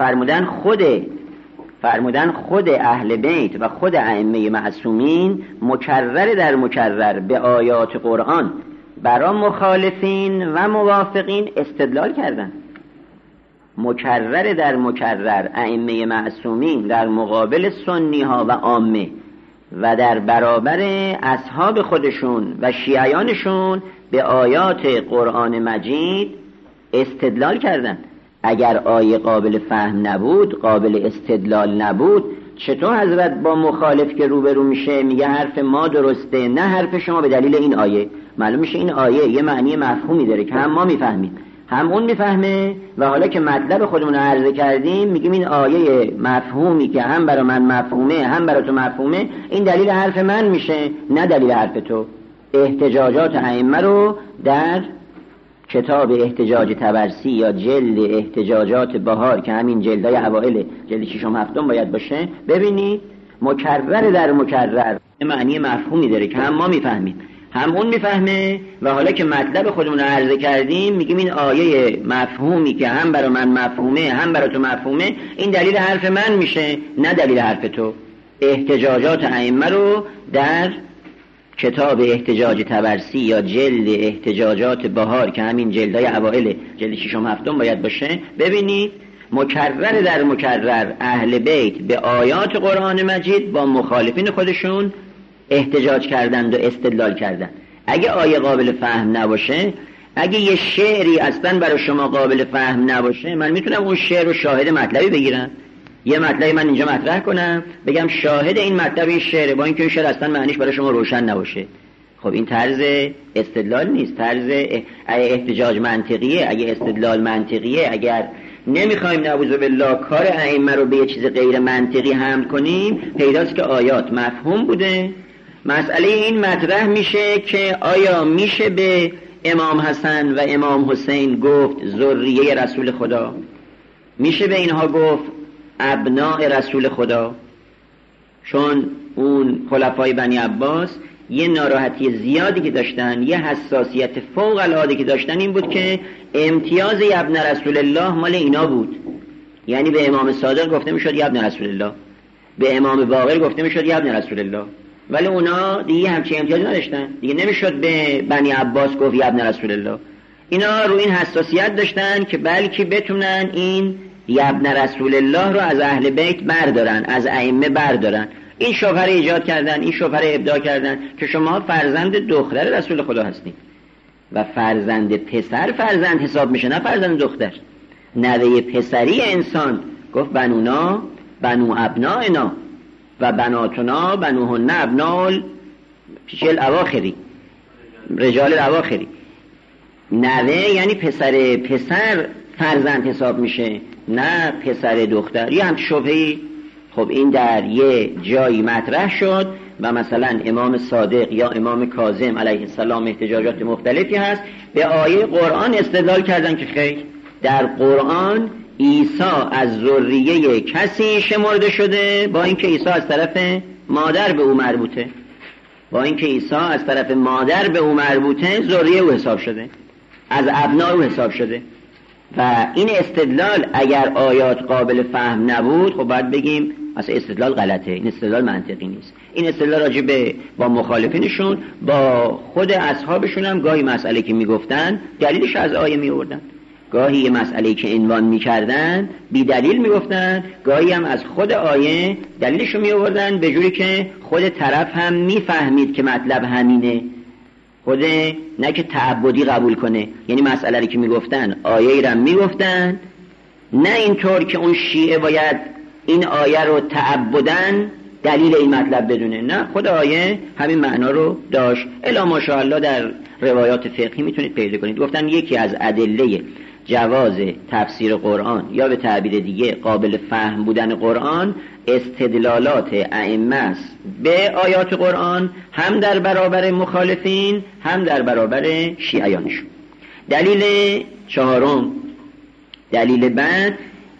فرمودن خود اهل بیت و خود ائمه معصومین مکرر در مکرر به آیات قرآن برای مخالفین و موافقین استدلال کردن. مکرر در مکرر ائمه معصومین در مقابل سنی ها و عامه و در برابر اصحاب خودشون و شیعیانشون به آیات قرآن مجید استدلال کردن. اگر آیه قابل فهم نبود، قابل استدلال نبود، چطور حضرت با مخالف که روبرو میشه میگه حرف ما درسته نه حرف شما به دلیل این آیه؟ معلوم میشه این آیه یه معنی مفهومی داره که هم ما میفهمیم هم اون میفهمه و حالا که مطلب خودمون رو عرضه کردیم میگیم این آیه مفهومی که هم برای من مفهومه هم برای تو مفهومه این دلیل حرف من میشه نه دلیل حرف تو. احتجاجات ائمه رو در کتاب احتجاج طبرسی یا جلد احتجاجات بهار که همین جلدای اوائل جلد 6 و 7 باید باشه ببینید مکرر در مکرر معنی مفهومی داره که هم ما میفهمیم هم اون میفهمه و حالا که مطلب خودمون رو عرضه کردیم میگیم این آیه مفهومی که هم برای من مفهومه هم برای تو مفهومه این دلیل حرف من میشه نه دلیل حرف تو. احتجاجات ائمه رو در کتاب احتجاج طبرسی یا جلد احتجاجات بهار که همین جلدهای اوائل جلد 6 و 7 باید باشه، ببینید مکرر در مکرر اهل بیت به آیات قرآن مجید با مخالفین خودشون احتجاج کردند و استدلال کردند. اگه آیه قابل فهم نباشه، اگه یه شعری اصلا برای شما قابل فهم نباشه، من میتونم اون شعر رو شاهد مطلبی بگیرم، یه مطلبی من اینجا مطرح کنم بگم شاهد این مطلب این شعره، با اینکه این شعر اصلا معنیش برای شما روشن نباشه. خب این طرز استدلال نیست، طرز احتجاج منطقیه. اگه استدلال منطقیه، اگر نمیخوایم نعوذ بالله کار ائمه رو به یه چیز غیر منطقی حمل کنیم، پیداست که آیات مفهوم بوده. مسئله این مطرح میشه که آیا میشه به امام حسن و امام حسین گفت ذریه رسول خدا؟ میشه به اینها گفت ابناء رسول خدا؟ چون اون خلفای بنی عباس یه ناراحتی زیادی که داشتن، یه حساسیت فوق العاده که داشتن این بود که امتیاز ابن رسول الله مال اینا بود. یعنی به امام صادق گفته میشد ابن رسول الله، به امام باقر گفته میشد ابن رسول الله، ولی اونا دیگه همچین امتیازی نداشتن، دیگه نمیشد به بنی عباس گفت ابن رسول الله. اینا رو این حساسیت داشتن که بلکه بتونن این ابن رسول الله رو از اهل بیت بردارن، از ائمه بردارن. این شبهه ایجاد کردن، این شبهه ابداع کردن که شما فرزند دختر رسول خدا هستید و فرزند پسر فرزند حساب میشه، نه فرزند دختر. نوه پسری انسان گفت بنونا بنو ابنائنا و بناتنا بنوهن ابنال پیشل اواخری رجال اواخری. نوه یعنی پسر پسر فرزند حساب میشه، نه پسر دختر. یه هم شبهی. خب این در یه جایی مطرح شد و مثلا امام صادق یا امام کاظم علیه السلام احتجاجات مختلفی هست، به آیه قرآن استدلال کردن که خیر، در قرآن عیسی از ذریه کسی شمرده شده با اینکه عیسی از طرف مادر به او مربوطه، با اینکه عیسی از طرف مادر به او مربوطه ذریه او حساب شده، از ابناء او حساب شده. و این استدلال اگر آیات قابل فهم نبود، خب باید بگیم اصلا استدلال غلطه، این استدلال منطقی نیست. این استدلال راجع به با مخالفینشون، با خود اصحابشون هم گاهی مسئله که میگفتن دلیلش از آیه میوردن، گاهی یه مسئله که عنوان میکردن بی دلیل میگفتن، گاهی هم از خود آیه دلیلشو میوردن به جوری که خود طرف هم میفهمید که مطلب همینه، خود نه که تعبدی قبول کنه. یعنی مسئله رو که میگفتن آیه رو میگفتن، نه اینطور که اون شیعه باید این آیه رو تعبدن دلیل این مطلب بدونه، نه، خود آیه همین معنا رو داشت. الا ماشاءالله در روایات فقهی میتونید پیدا کنید. گفتن یکی از ادله جواز تفسیر قرآن یا به تعبیر دیگه قابل فهم بودن قرآن استدلالات ائمه است به آیات قرآن، هم در برابر مخالفین هم در برابر شیعیانشون. دلیل چهارم، دلیل بعد،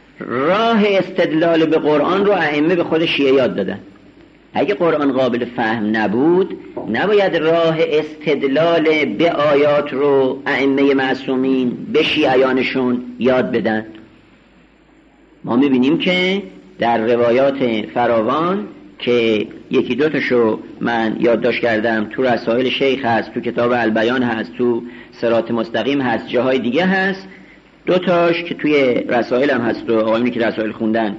راه استدلال به قرآن رو ائمه به خود شیعه یاد دادن. اگه قرآن قابل فهم نبود، نباید راه استدلال به آیات رو ائمه معصومین به شیعیانشون یاد بدن. ما میبینیم که در روایات فراوان که یکی دو تاشو من یادداشت کردم، تو رسائل شیخ هست، تو کتاب البیان هست، تو صراط مستقیم هست، جاهای دیگه هست، دو تاش که توی رسائل هم هست و آقایونی که رسائل خوندن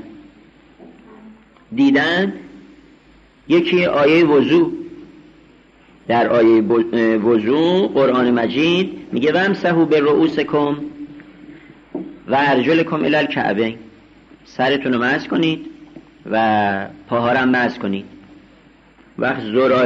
دیدن. یکی آیه وضو، در آیه وضو قرآن مجید میگه وامسحوا برؤوسکم و ارجلکم الی الکعبین، سرتون رو مسح کنید و پاهارم مسح کنید. وقت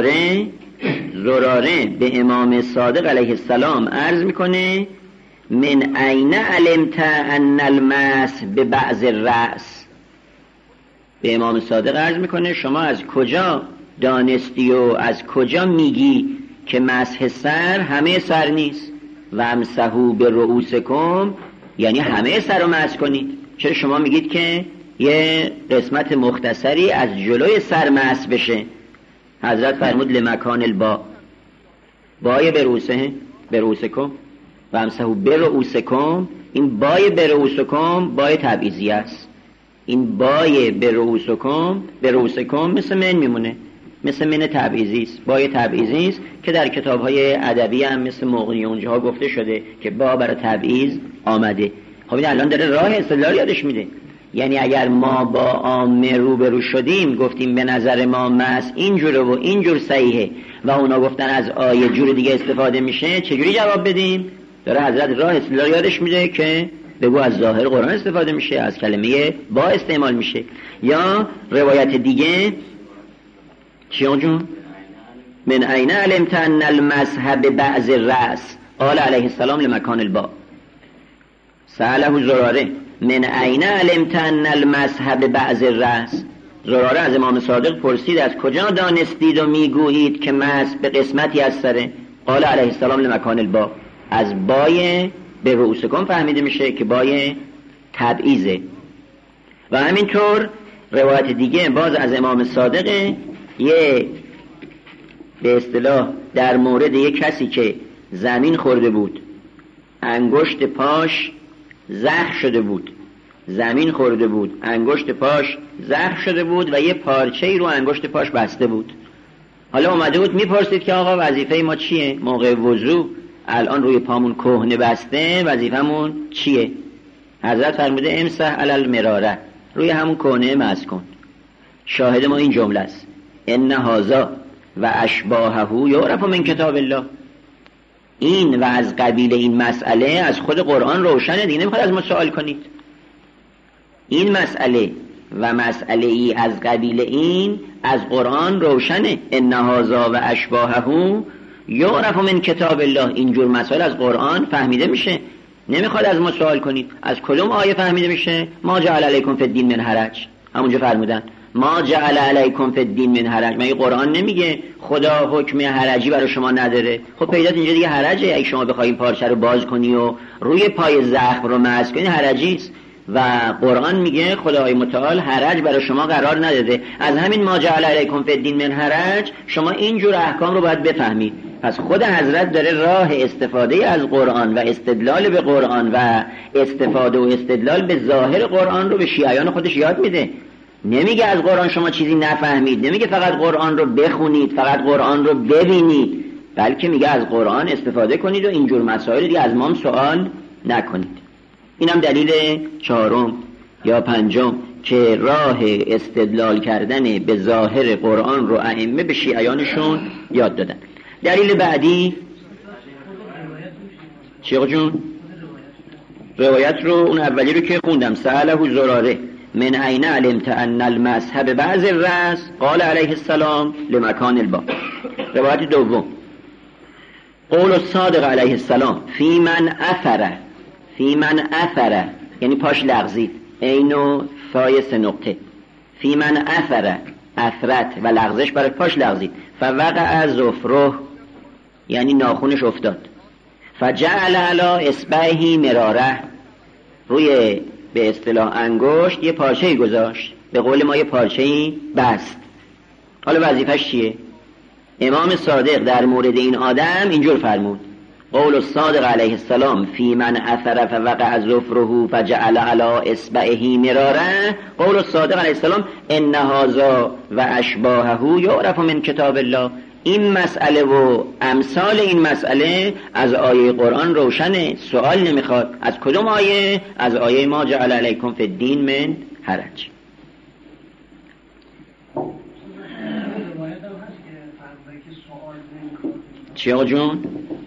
زراره به امام صادق علیه السلام عرض میکنه من این علمت ان المسح به بعض الرأس، به امام صادق عرض میکنه شما از کجا دانستی و از کجا میگی که مسح سر همه سر نیست؟ و امسحوا برؤوسکم یعنی همه سر رو مسح کنید. چرا شما میگید که یه قسمت مختصری از جلوی سر مسح بشه؟ حضرت فرمود لمکان البا، بای برؤوسکم و امسحوا برؤوسکم، این بای برؤوسکم بای تبعیضی است. این بای برؤوسکم مثل من میمونه، مثل من تبعیضی است، بای تبعیضی است که در کتاب‌های ادبی هم مثل مغنی اونجاها گفته شده که با برای تبعیض آمده. خب این الان داره راه استدلال یادش میده. یعنی اگر ما با عامه روبرو شدیم گفتیم به نظر ما مس اینجوره و اینجور صحیحه و اونا گفتن از آیه جور دیگه استفاده میشه، چجوری جواب بدیم؟ داره حضرت راه استدلال یادش میده که بگو از ظاهر قرآن استفاده میشه، از کلمه با استعمال میشه. یا روایت دیگه چیون جون؟ من عین علمت ان المذهب بعض الرأس قال علیه السلام لمکان البا. سأله زراره من عین علمت ان المذهب بعض الرأس. زراره از امام صادق پرسید از کجا دانستید و میگویید که مس به قسمتی از سره؟ قال علیه السلام لمکان البا. از بای به رؤوسکم فهمیده میشه که بای تبعیضه. و همینطور روایت دیگه باز از امام صادق یه به اصطلاح در مورد یک کسی که زمین خورده بود، انگشت پاش زخم شده بود، زمین خورده بود، انگشت پاش زخم شده بود و یه پارچه‌ای رو انگشت پاش بسته بود. حالا اومده بود میپرسید که آقا وظیفه ما چیه؟ موقع وضو الان روی پامون کهنه بسته، وظیفمون چیه؟ حضرت فرموده امسح علی المراره، روی همون کهنه مسح کن. شاهد ما این جمله است ان هذا و اشباهه یعرف من کتاب الله. این و از قبیل این مسئله از خود قرآن روشنه، دیگه نمیخواد از ما سوال کنید. این مسئله و مسئله ای از قبیل این از قرآن روشنه. ان هذا و اشباهه یعرف من کتاب الله. اینجور مسائل از قرآن فهمیده میشه، نمیخواد از ما سوال کنید. از کدوم آیه فهمیده میشه؟ ما جعل علیکم فی الدین من حرج. همونجا فرمودن ما جعل علیکم فی الدین من حرج. مگه قرآن نمیگه خدا حکم حرجی برای شما نداره؟ خب پیدات اینجا دیگه حرجه. اگه شما بخواید پارچه رو باز کنی و روی پای زخم رو مسح کنی حرجی است و قرآن میگه خدای متعال حرج برای شما قرار نداده. از همین ما جعل علیکم فی الدین من حرج شما اینجور احکام رو باید بفهمید. پس خود حضرت داره راه استفاده از قرآن و استدلال به قرآن و استفاده و استدلال به ظاهر قرآن رو به شیعیان خودش یاد میده. نمیگه از قرآن شما چیزی نفهمید، نمیگه فقط قرآن رو بخونید، فقط قرآن رو ببینید، بلکه میگه از قرآن استفاده کنید و اینجور مسائل دیگه از ما سوال نکنید. اینم دلیل چهارم یا پنجم که راه استدلال کردن به ظاهر قرآن رو ائمه به شیعیانشون یاد دادن. دلیل بعدی چیه جون؟ روایت رو اون اولی رو که خوندم سأله زراره من عین علمت ان المذهب بعض الرأس قال علیه السلام لمکان البا. روایت دوم قول الصادق علیه السلام فی من اثره یعنی پاش لغزید، عین و فای سه نقطه، فی من اثرت و لغزش برای پاش لغزید، فوقع ظفره یعنی ناخونش افتاد، فجعل علی اصبعه مراره روی به اصطلاح انگشت یه پارچه‌ای گذاشت، به قول ما یه پارچه‌ای بست. حالا وظیفش چیه؟ امام صادق در مورد این آدم اینجور فرمود قول الصادق علیه السلام فی من اثر فوقع ظفره فجعل علی اصبعه مراره. قول الصادق علیه السلام ان هذا و اشباهه یعرف من کتاب الله. این مسئله و امثال این مسئله از آیه قرآن روشنه، سوال نمیخواد. از کدوم آیه؟ از آیه ما جعل علیکم فی الدین من حرج. چی آقا جون؟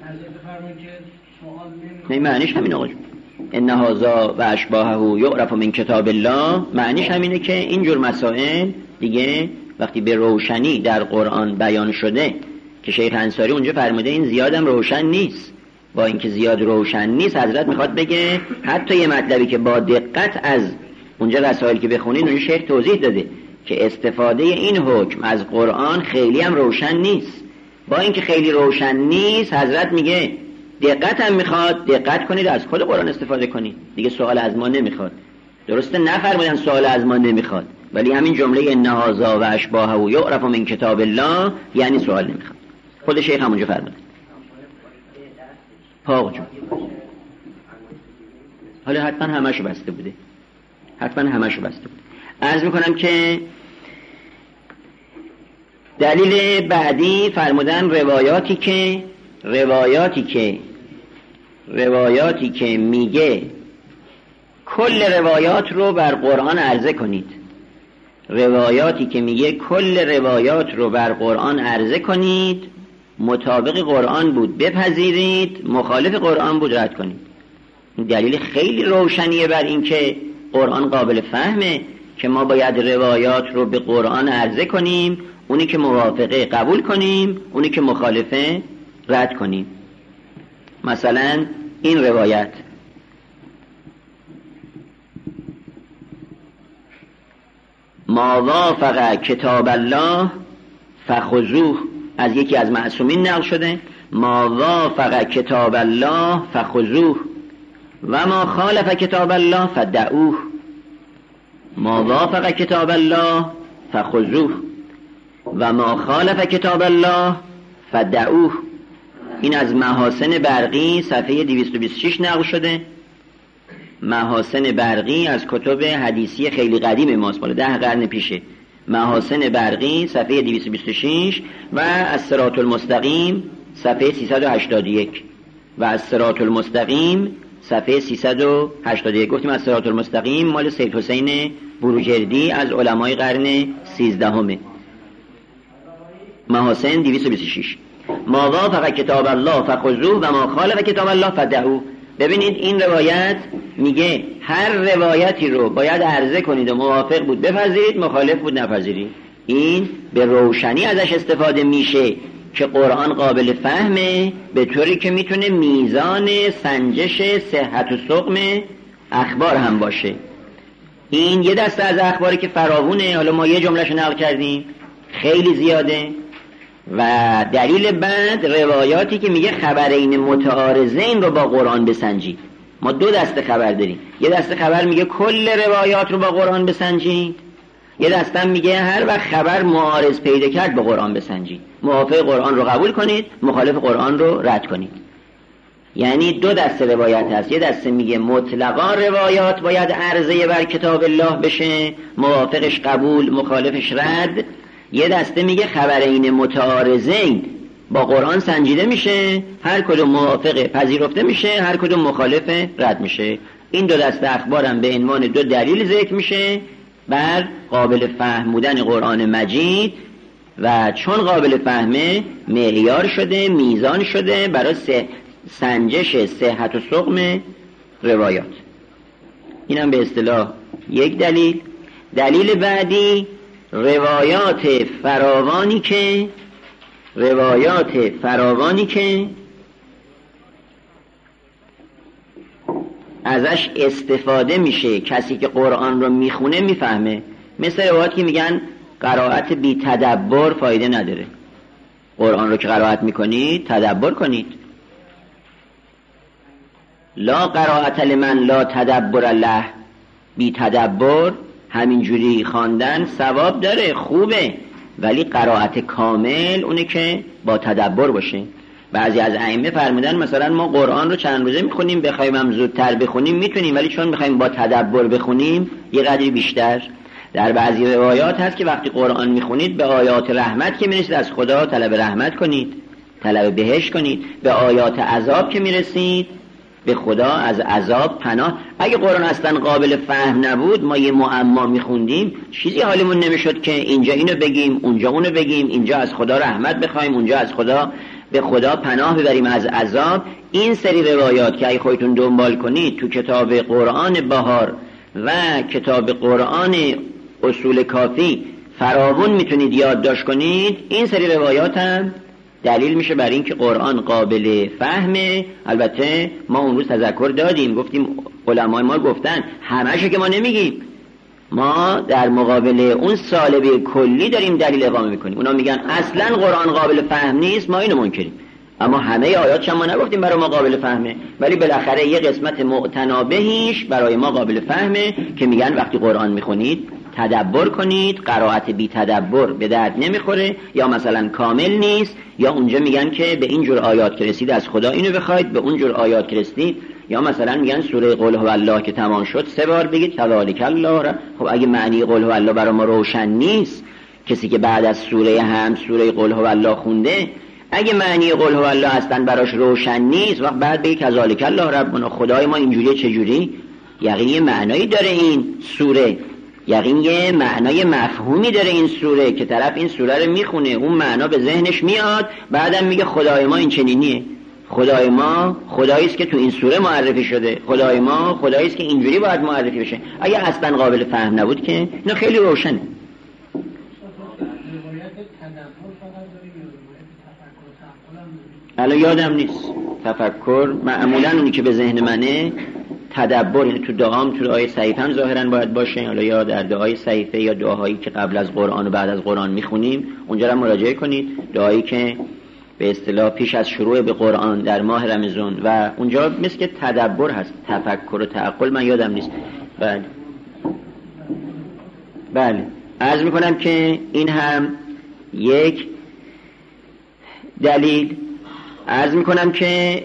نه معنیش همین آقا جون ان هذا و اشباهه یعرف من کتاب الله، معنیش همینه که اینجور مسائل دیگه وقتی به روشنی در قرآن بیان شده که شیخ انصاری اونجا فرموده این زیادم روشن نیست، با اینکه زیاد روشن نیست حضرت میخواد بگه حتی یه مطلبی که با دقت از اونجا رسائل که بخونید اونجا شیخ توضیح داده که استفاده این حکم از قرآن خیلی هم روشن نیست. با اینکه خیلی روشن نیست حضرت میگه دقت هم میخواد، دقت کنید از خود قرآن استفاده کنید، دیگه سوال از ما نمیخواد. درسته نفرمودن سوال از ما نمیخواد، ولی همین جمله ان هذا و اشباهه یعرف من کتاب الله یعنی سوال نمیخواد. خود شیخ همونجا فرموده. پاق جون حالا حتما همشو بسته بوده، حتما همشو بسته بوده. عرض میکنم که دلیل بعدی فرمودن روایاتی که میگه کل روایات رو بر قرآن عرضه کنید، روایاتی که میگه کل روایات رو بر قرآن عرضه کنید، مطابق قرآن بود بپذیرید، مخالف قرآن بود رد کنید. این دلیل خیلی روشنیه بر این که قرآن قابل فهمه که ما باید روایات رو به قرآن عرضه کنیم، اونی که موافقه قبول کنیم، اونی که مخالفه رد کنیم. مثلا این روایت ما وافق کتاب الله فخذوه از یکی از معصومین نقل شده، ما وافق کتاب الله فخذوه و ما خالف کتاب الله فدعوه. ما وافق کتاب الله فخذوه و ما خالف کتاب الله فدعوه. این از محاسن برقی صفحه 226 نقل شده. محاسن برقی از کتب حدیثی خیلی قدیم ماست، بالا 10 قرن پیشه. محاسن برقی صفحه 226 و از صراط المستقیم صفحه 381 و از صراط المستقیم صفحه 381. گفتیم از صراط المستقیم مال سید حسین بروجردی از علمای قرن 13. محاسن 226 ما وافق کتاب الله فخذوه و ما خالف کتاب الله فدعوه. ببینید این روایت میگه هر روایتی رو باید عرضه کنید و موافق بود بپذیرید، مخالف بود نپذیرید. این به روشنی ازش استفاده میشه که قرآن قابل فهمه، به طوری که میتونه میزان سنجش صحت و سقم اخبار هم باشه. این یه دسته از اخباری که فراوونه، حالا ما یه جملهشو نقل کردیم، خیلی زیاده. و دلیل بعد روایاتی که میگه خبرین متعارضین رو با قرآن بسنجید. ما 2 دسته خبر داریم، یه دسته خبر میگه کل روایات رو با قرآن بسنجید، یه دسته میگه هر وقت خبر معارض پیدا کرد با قرآن بسنجید، موافق قرآن رو قبول کنید، مخالف قرآن رو رد کنید. یعنی 2 دسته روایت هست. یه دسته میگه مطلقا روایات باید عرضه بر کتاب الله بشه، موافقش قبول، مخالفش رد. یه دسته میگه خبرین متعارضین با قرآن سنجیده میشه، هر کدوم موافق پذیرفته میشه، هر کدوم مخالف رد میشه. این 2 دسته اخبارم به عنوان 2 دلیل ذکر میشه بر قابل فهم بودن قرآن مجید و چون قابل فهمه معیار شده، میزان شده برای سنجش صحت و سقم روایات. اینم به اصطلاح یک دلیل. دلیل بعدی روایات فراوانی که ازش استفاده میشه، کسی که قرآن رو میخونه میفهمه. مثل روایات که میگن قرائت بی تدبر فایده نداره، قرآن رو که قرائت میکنید تدبر کنید. لا قرائت لمن لا تدبر له، بی تدبر همینجوری خواندن ثواب داره، خوبه، ولی قرائت کامل اونه که با تدبر باشه. بعضی از ائمه فرمودن مثلا ما قرآن رو چند روزه میخونیم، بخوایم هم زودتر بخونیم میتونیم، ولی چون میخوایم با تدبر بخونیم یه قدری بیشتر. در بعضی روایات هست که وقتی قرآن میخونید به آیات رحمت که میرسید از خدا طلب رحمت کنید، طلب بهشت کنید. به آیات عذاب که میرسید به خدا از عذاب پناه. اگه قرآن اصلا قابل فهم نبود، ما یه معما میخوندیم، چیزی حالمون نمیشد که اینجا اینو بگیم، اونجا اونو بگیم، اینجا از خدا رحمت بخوایم، اونجا از خدا به خدا پناه ببریم از عذاب. این سری روایات که اگه خودتون دنبال کنید تو کتاب قرآن بهار و کتاب قرآن اصول کافی فراوون میتونید یادداشت کنید. این سری روایات هم دلیل میشه بر این که قرآن قابل فهمه. البته ما اون روز تذکر دادیم، گفتیم علمای ما گفتن همه‌شو که ما نمیگیم، ما در مقابل اون سالبه کلی داریم دلیل اقامه میکنیم. اونا میگن اصلا قرآن قابل فهم نیست، ما اینو منکریم. اما همه آیات ما نگفتیم برای ما قابل فهمه، ولی بالاخره یه قسمت معتنابهیش برای ما قابل فهمه که میگن وقتی قرآن میخونید تدبر کنید، قرائت بی تدبر به درد نمیخوره، یا مثلا کامل نیست، یا اونجا میگن که به این جور آیات که رسید از خدا اینو بخواید، به اون جور آیات که رسید، یا مثلا میگن سوره قل هو الله که تمام شد 3 بار بگید کذالک الله. خب اگه معنی قل هو الله برای ما روشن نیست کسی که بعد از سوره هم سوره قل هو الله خونده، اگه معنی قل هو الله هستن براش روشن نیست، وقت بعد بگه کذالک الله ربنا، خدای ما اینجوریه. چجوری؟ یقین یه معنایی داره این سوره، یقین یه معنای مفهومی داره این سوره که طرف این سوره رو میخونه، اون معنا به ذهنش میاد، بعدم میگه خدای ما این چنینیه، خدای ما خدایی است که تو این سوره معرفی شده، خدای ما خدایی است که اینجوری باید معرفی بشه. اگه اصلا قابل فهم نبود که اینا خیلی روشنه. الان یادم نیست تفکر، معمولا اونی که به ذهن منه تدبر، یعنی تو دعام تو دعای صحیفه هم ظاهرا باید باشه، حالا یا در دعای صحیفه یا دعاهایی که قبل از قرآن و بعد از قرآن میخونیم اونجا هم مراجعه کنید، دعایی که به اصطلاح پیش از شروع به قرآن در ماه رمضان و اونجا مثل که تدبر هست، تفکر و تعقل من یادم نیست. بله عرض میکنم که این هم یک دلیل. عرض میکنم که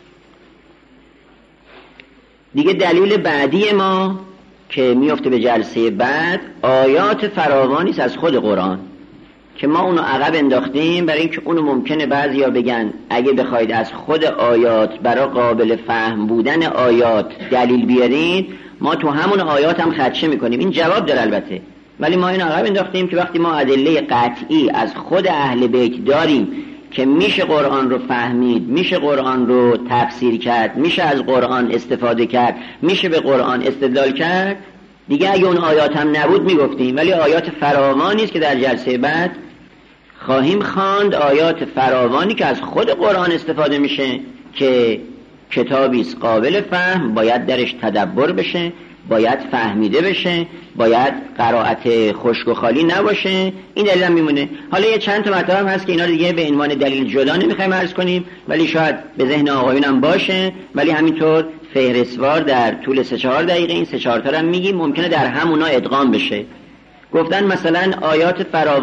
دیگه دلیل بعدی ما که میفته به جلسه بعد، آیات فراوانی است از خود قرآن که ما اونو عقب انداختیم، برای اینکه اونو ممکنه بعضیا بگن اگه بخواید از خود آیات برای قابل فهم بودن آیات دلیل بیارین، ما تو همون آیات هم خدشه میکنیم. این جواب داره البته، ولی ما اینو عقب انداختیم که وقتی ما ادله قطعی از خود اهل بیت داریم که میشه قرآن رو فهمید، میشه قرآن رو تفسیر کرد، میشه از قرآن استفاده کرد، میشه به قرآن استدلال کرد، دیگه اگه اون آیات هم نبود میگفتیم. ولی آیات فراوانی است که در جلسه بعد خواهیم خواند، آیات فراوانی که از خود قرآن استفاده میشه که کتابی است قابل فهم، باید درش تدبر بشه، باید فهمیده بشه، باید قرائت خشک و خالی نباشه. این دلیل هم میمونه. حالا یه چند تا مطلب هست که اینا رو دیگه به عنوان دلیل جدا نمیخوایم عرض کنیم، ولی شاید به ذهن آقایون هم باشه، ولی همینطور فهرستوار در طول 3-4 دقیقه این 3-4 تا هم میگیم، ممکنه در همونا ادغام بشه. گفتن مثلا آیات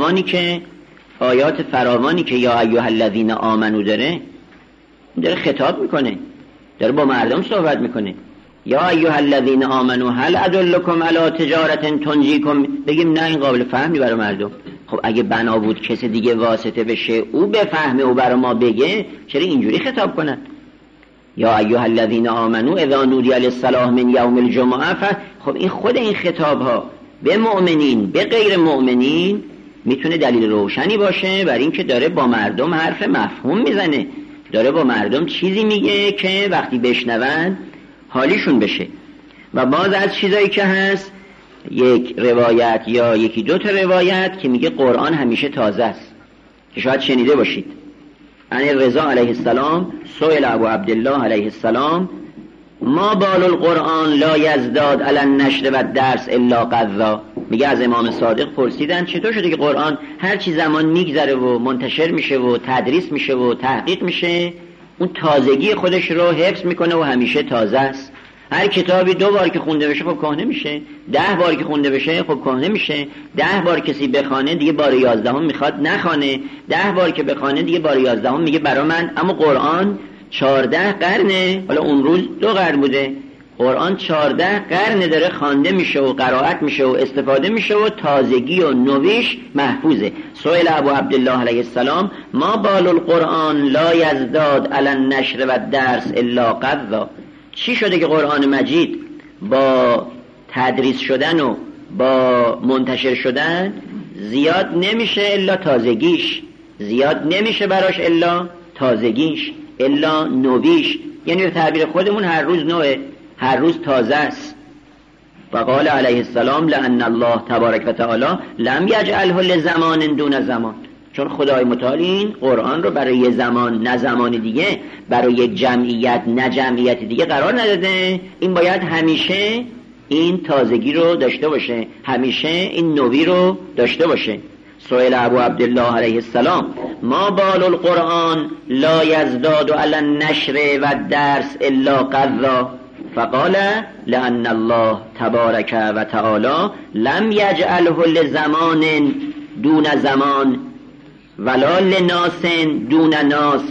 فراوانی که یا ایها الذین آمنو داره خطاب میکنه، داره با مردم صحبت میکنه. یا ایها الذین آمنو هل ادلکم علی تجارة تنجیکم، بگیم نه این قابل فهمی برای مردم. خب اگه بنا بود کسی دیگه واسطه بشه او بفهمه و برای ما بگه، چرا اینجوری خطاب کنن؟ یا ایها الذین آمنو اذا نودی للصلاة من یوم الجمعه. خب این خود این خطاب ها به مؤمنین به غیر مؤمنین میتونه دلیل روشنی باشه برای اینکه داره با مردم حرف مفهوم میزنه، داره با مردم چیزی میگه که وقتی بشنون حالیشون بشه. و باز از چیزایی که هست یک روایت یا یکی دو تا روایت که میگه قرآن همیشه تازه است، که شاید شنیده باشید. عن رضا علیه السلام سئل ابو عبدالله علیه السلام ما بال القرآن لا یزداد علی النشر و الدرس الا قضا. میگه از امام صادق پرسیدن چطور شده که قرآن هر چی زمان میگذره و منتشر میشه و تدریس میشه و تحقیق میشه، اون تازگی خودش رو حفظ میکنه و همیشه تازه است. هر کتابی 2 بار که خونده بشه خب کهنه میشه، 10 بار که خونده بشه خب کهنه میشه، 10 بار کسی بخونه دیگه بار 11 میخواد نخونه، 10 بار که بخونه دیگه بار 11 میگه برا من. اما قرآن 14 قرنه، حالا اون روز 2 قرن بوده، قرآن 14 قرن داره خوانده میشه و قرائت میشه و استفاده میشه و تازگی و نویش محفوظه. سئل ابو عبدالله علیه السلام ما بال القرآن لا یزداد علی النشر و الدرس الا قضا. چی شده که قرآن مجید با تدریس شدن و با منتشر شدن زیاد نمیشه الا تازگیش، زیاد نمیشه براش الا تازگیش، الا نویش. یعنی به تعبیر خودمون هر روز نوعه، هر روز تازه است. و قال علیه السلام لأن الله تبارک و تعالی لم یجعله لزمان دون زمان. چون خدای متعال این قرآن رو برای یه زمان نه زمان دیگه، برای یک جمعیت نه جمعیت دیگه قرار نداده. این باید همیشه این تازگی رو داشته باشه، همیشه این نوی رو داشته باشه. سئل ابو عبدالله علیه السلام ما بال القرآن لا یزداد علی النشر و الدرس الا قضا. فقال لأن الله تبارک و تعالی لم یجعله لزمان دون زمان ولا لناس دون ناس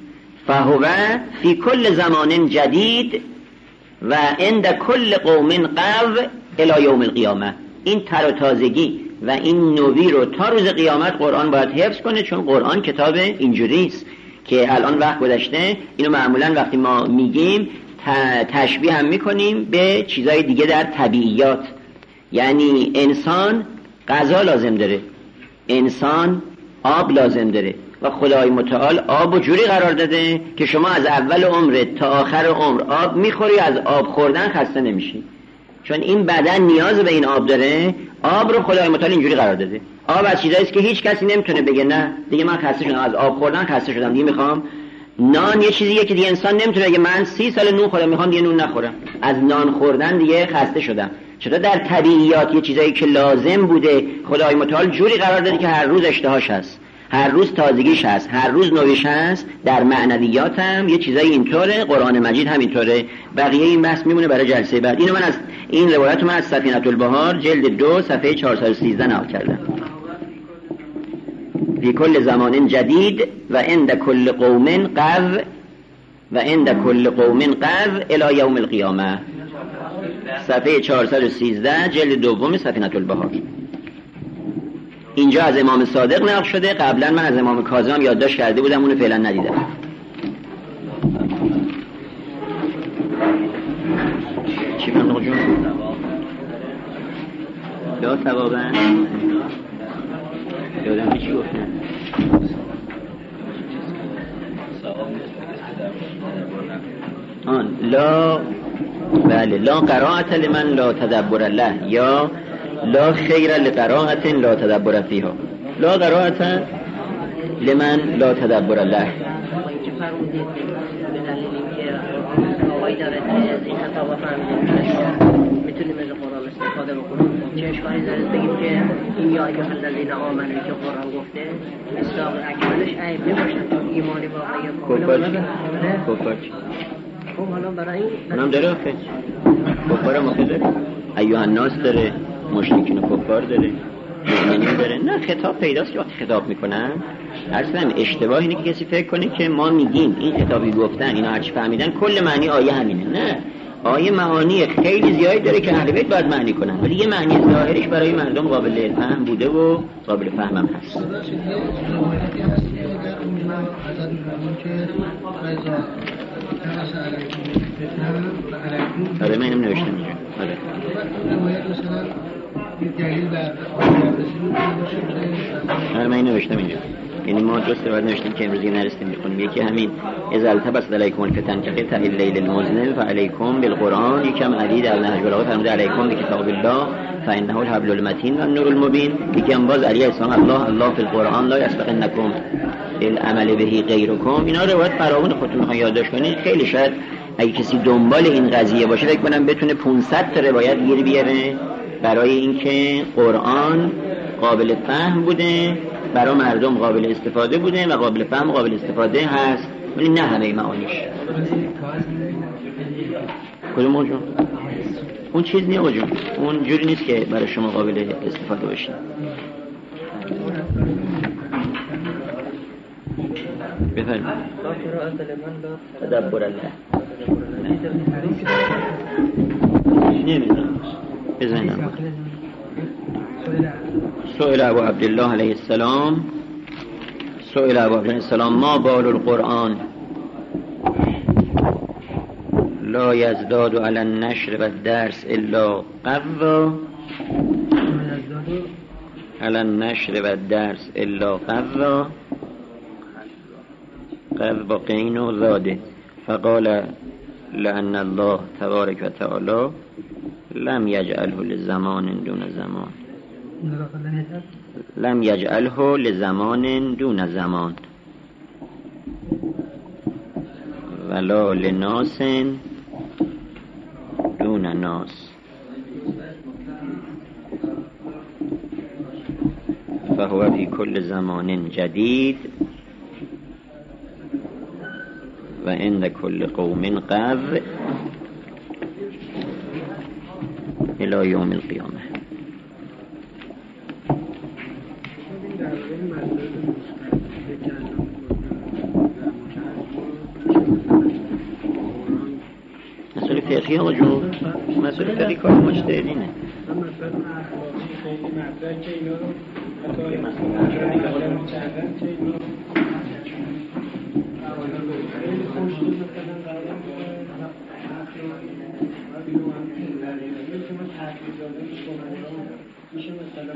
فهو فی کل زمان جدید و عند کل قوم قو الی یوم القیامه. این تر و تازگی و این نوی رو تا روز قیامت قرآن باید حفظ کنه، چون قرآن کتاب اینجوریست که الان وقت گذشته. اینو معمولا وقتی ما میگیم تشبیه هم میکنیم به چیزای دیگه در طبیعیات. یعنی انسان غذا لازم داره، انسان آب لازم داره و خدای متعال آب و جوری قرار داده که شما از اول عمرت تا آخر عمر آب میخوری، از آب خوردن خسته نمیشی، چون این بدن نیاز به این آب داره. آب رو خدای متعال اینجوری قرار داده. آب از چیزایی است که هیچ کسی نمیتونه بگه نه دیگه من خسته شدم، از آب خوردن خسته شدم دیگه میخوام نان. یه چیزیه که دیگه انسان نمیتونه بگه من 30 سال نون خوردم میخوام دیگه نون نخورم، از نان خوردن دیگه خسته شدم. چطور در طبیعیات یه چیزایی که لازم بوده خدای متعال جوری قرار داده که هر روز اشتهاش هست، هر روز تازگیش هست، هر روز نویش هست. در معنویات هم یه چیزایی اینطوره، قرآن مجید هم اینطوره. بقیه این بحث میمونه برای جلسه بعد. اینو من از این روایت من از سفینة البحار جلد 2 صفحه 413 نقل کردم. فی کل زمان جدید و عند کل قوم قو و عند کل قوم قو الی یوم القیامه، صفحه 413 جلد 2 سفینة البحار. اینجا از امام صادق نقل شده، قبلا من از امام کاظم یادداشت کرده بودم، اونو فعلا ندیدم. چی من نقل جون؟ لا ثوابن یادم چی گفتن؟ لا بله، لا قرائت لمن لا تدبر له، یا لا خیر لقراءت لا تدبر فیها. لا قرائت لمن لا تدبر له. چه فرمودید به دلیلی که آقایی داره از این خطاب فهمیدیم میتونیم از قرآن استفاده بکنیم، چه اشکالی داره بگیم که این یا ایها الذین آمنوا که قرآن گفته مصداق اکملش عیب نباشد، چون ایمانی واقعی کفار. خب حالا برای این اونم داره آخه کفار هم آخه داره، ایها الناس داره، مشرکین و کفار داره، مؤمنین داره. نه خطاب پیداست که وقتی خطاب میکنن اصلا اشتباه اینه که کسی فکر کنه که ما میگیم این خطابی گفتن اینا هرچی فهمیدن کل معنی آیه همینه. نه، آیه معانی خیلی زیادی داره که اهل بیت باید معنی کنن، ولی یه معنی ظاهرش برای مردم قابل فهم بوده و قابل فهم هم هست. آره من اینم نوشتم اینجا. آره من این نوشتم اینجا. یعنی ما دو سه بار نوشتیم که امروز نرسیدیم بخونیم. یکی همین اذا التبس علیکم الفتن که اللیل المظلم فعلیکم بالقرآن، یکم علی در نهج البلاغه فرموده علیکم بکتاب الله فانه الحبل المتین و النور المبین. یکم باز علی اسلام الله فی القرآن لا یسبقنکم العمل به غیرکم. اینا روایت فراوون خودتون میخوان یادداشت کنید. خیلی شاید اگه کسی دنبال این قضیه باشه فکر کنم بتونه 500 تا روایت گیر بیاره برای اینکه قرآن قابل فهم بوده، برای مردم قابل استفاده بوده و قابل فهم و قابل استفاده هست، ولی نه همه معانیش. کدوم موضوع؟ اون چیز نیست آجون، اون جوری نیست که برای شما قابل استفاده باشه. بفرمایید. تدبر الله. نمیدونم. بزنم. سئل ابو عبدالله علیه السلام ما بال القرآن لا یزداد علی النشر و الدرس الا قوا علی النشر و الدرس الا قوا قوا قین و زاده فقال لأن الله تبارک و تعالی لم یجعله لزمان دون زمان، لم یجعله لزمان دون زمان ولا لناس دون ناس فهو فی کل زمان جدید و عند کل قوم قو الى یوم القیامه. مسئله فقهی آقا جون، مسئله فقهی کار مجتهدینه. خیلی مطرح که اینا رو حتی مثلا دیگران کردن که اینا خیلی خوش مثلا قرار میشه مثلا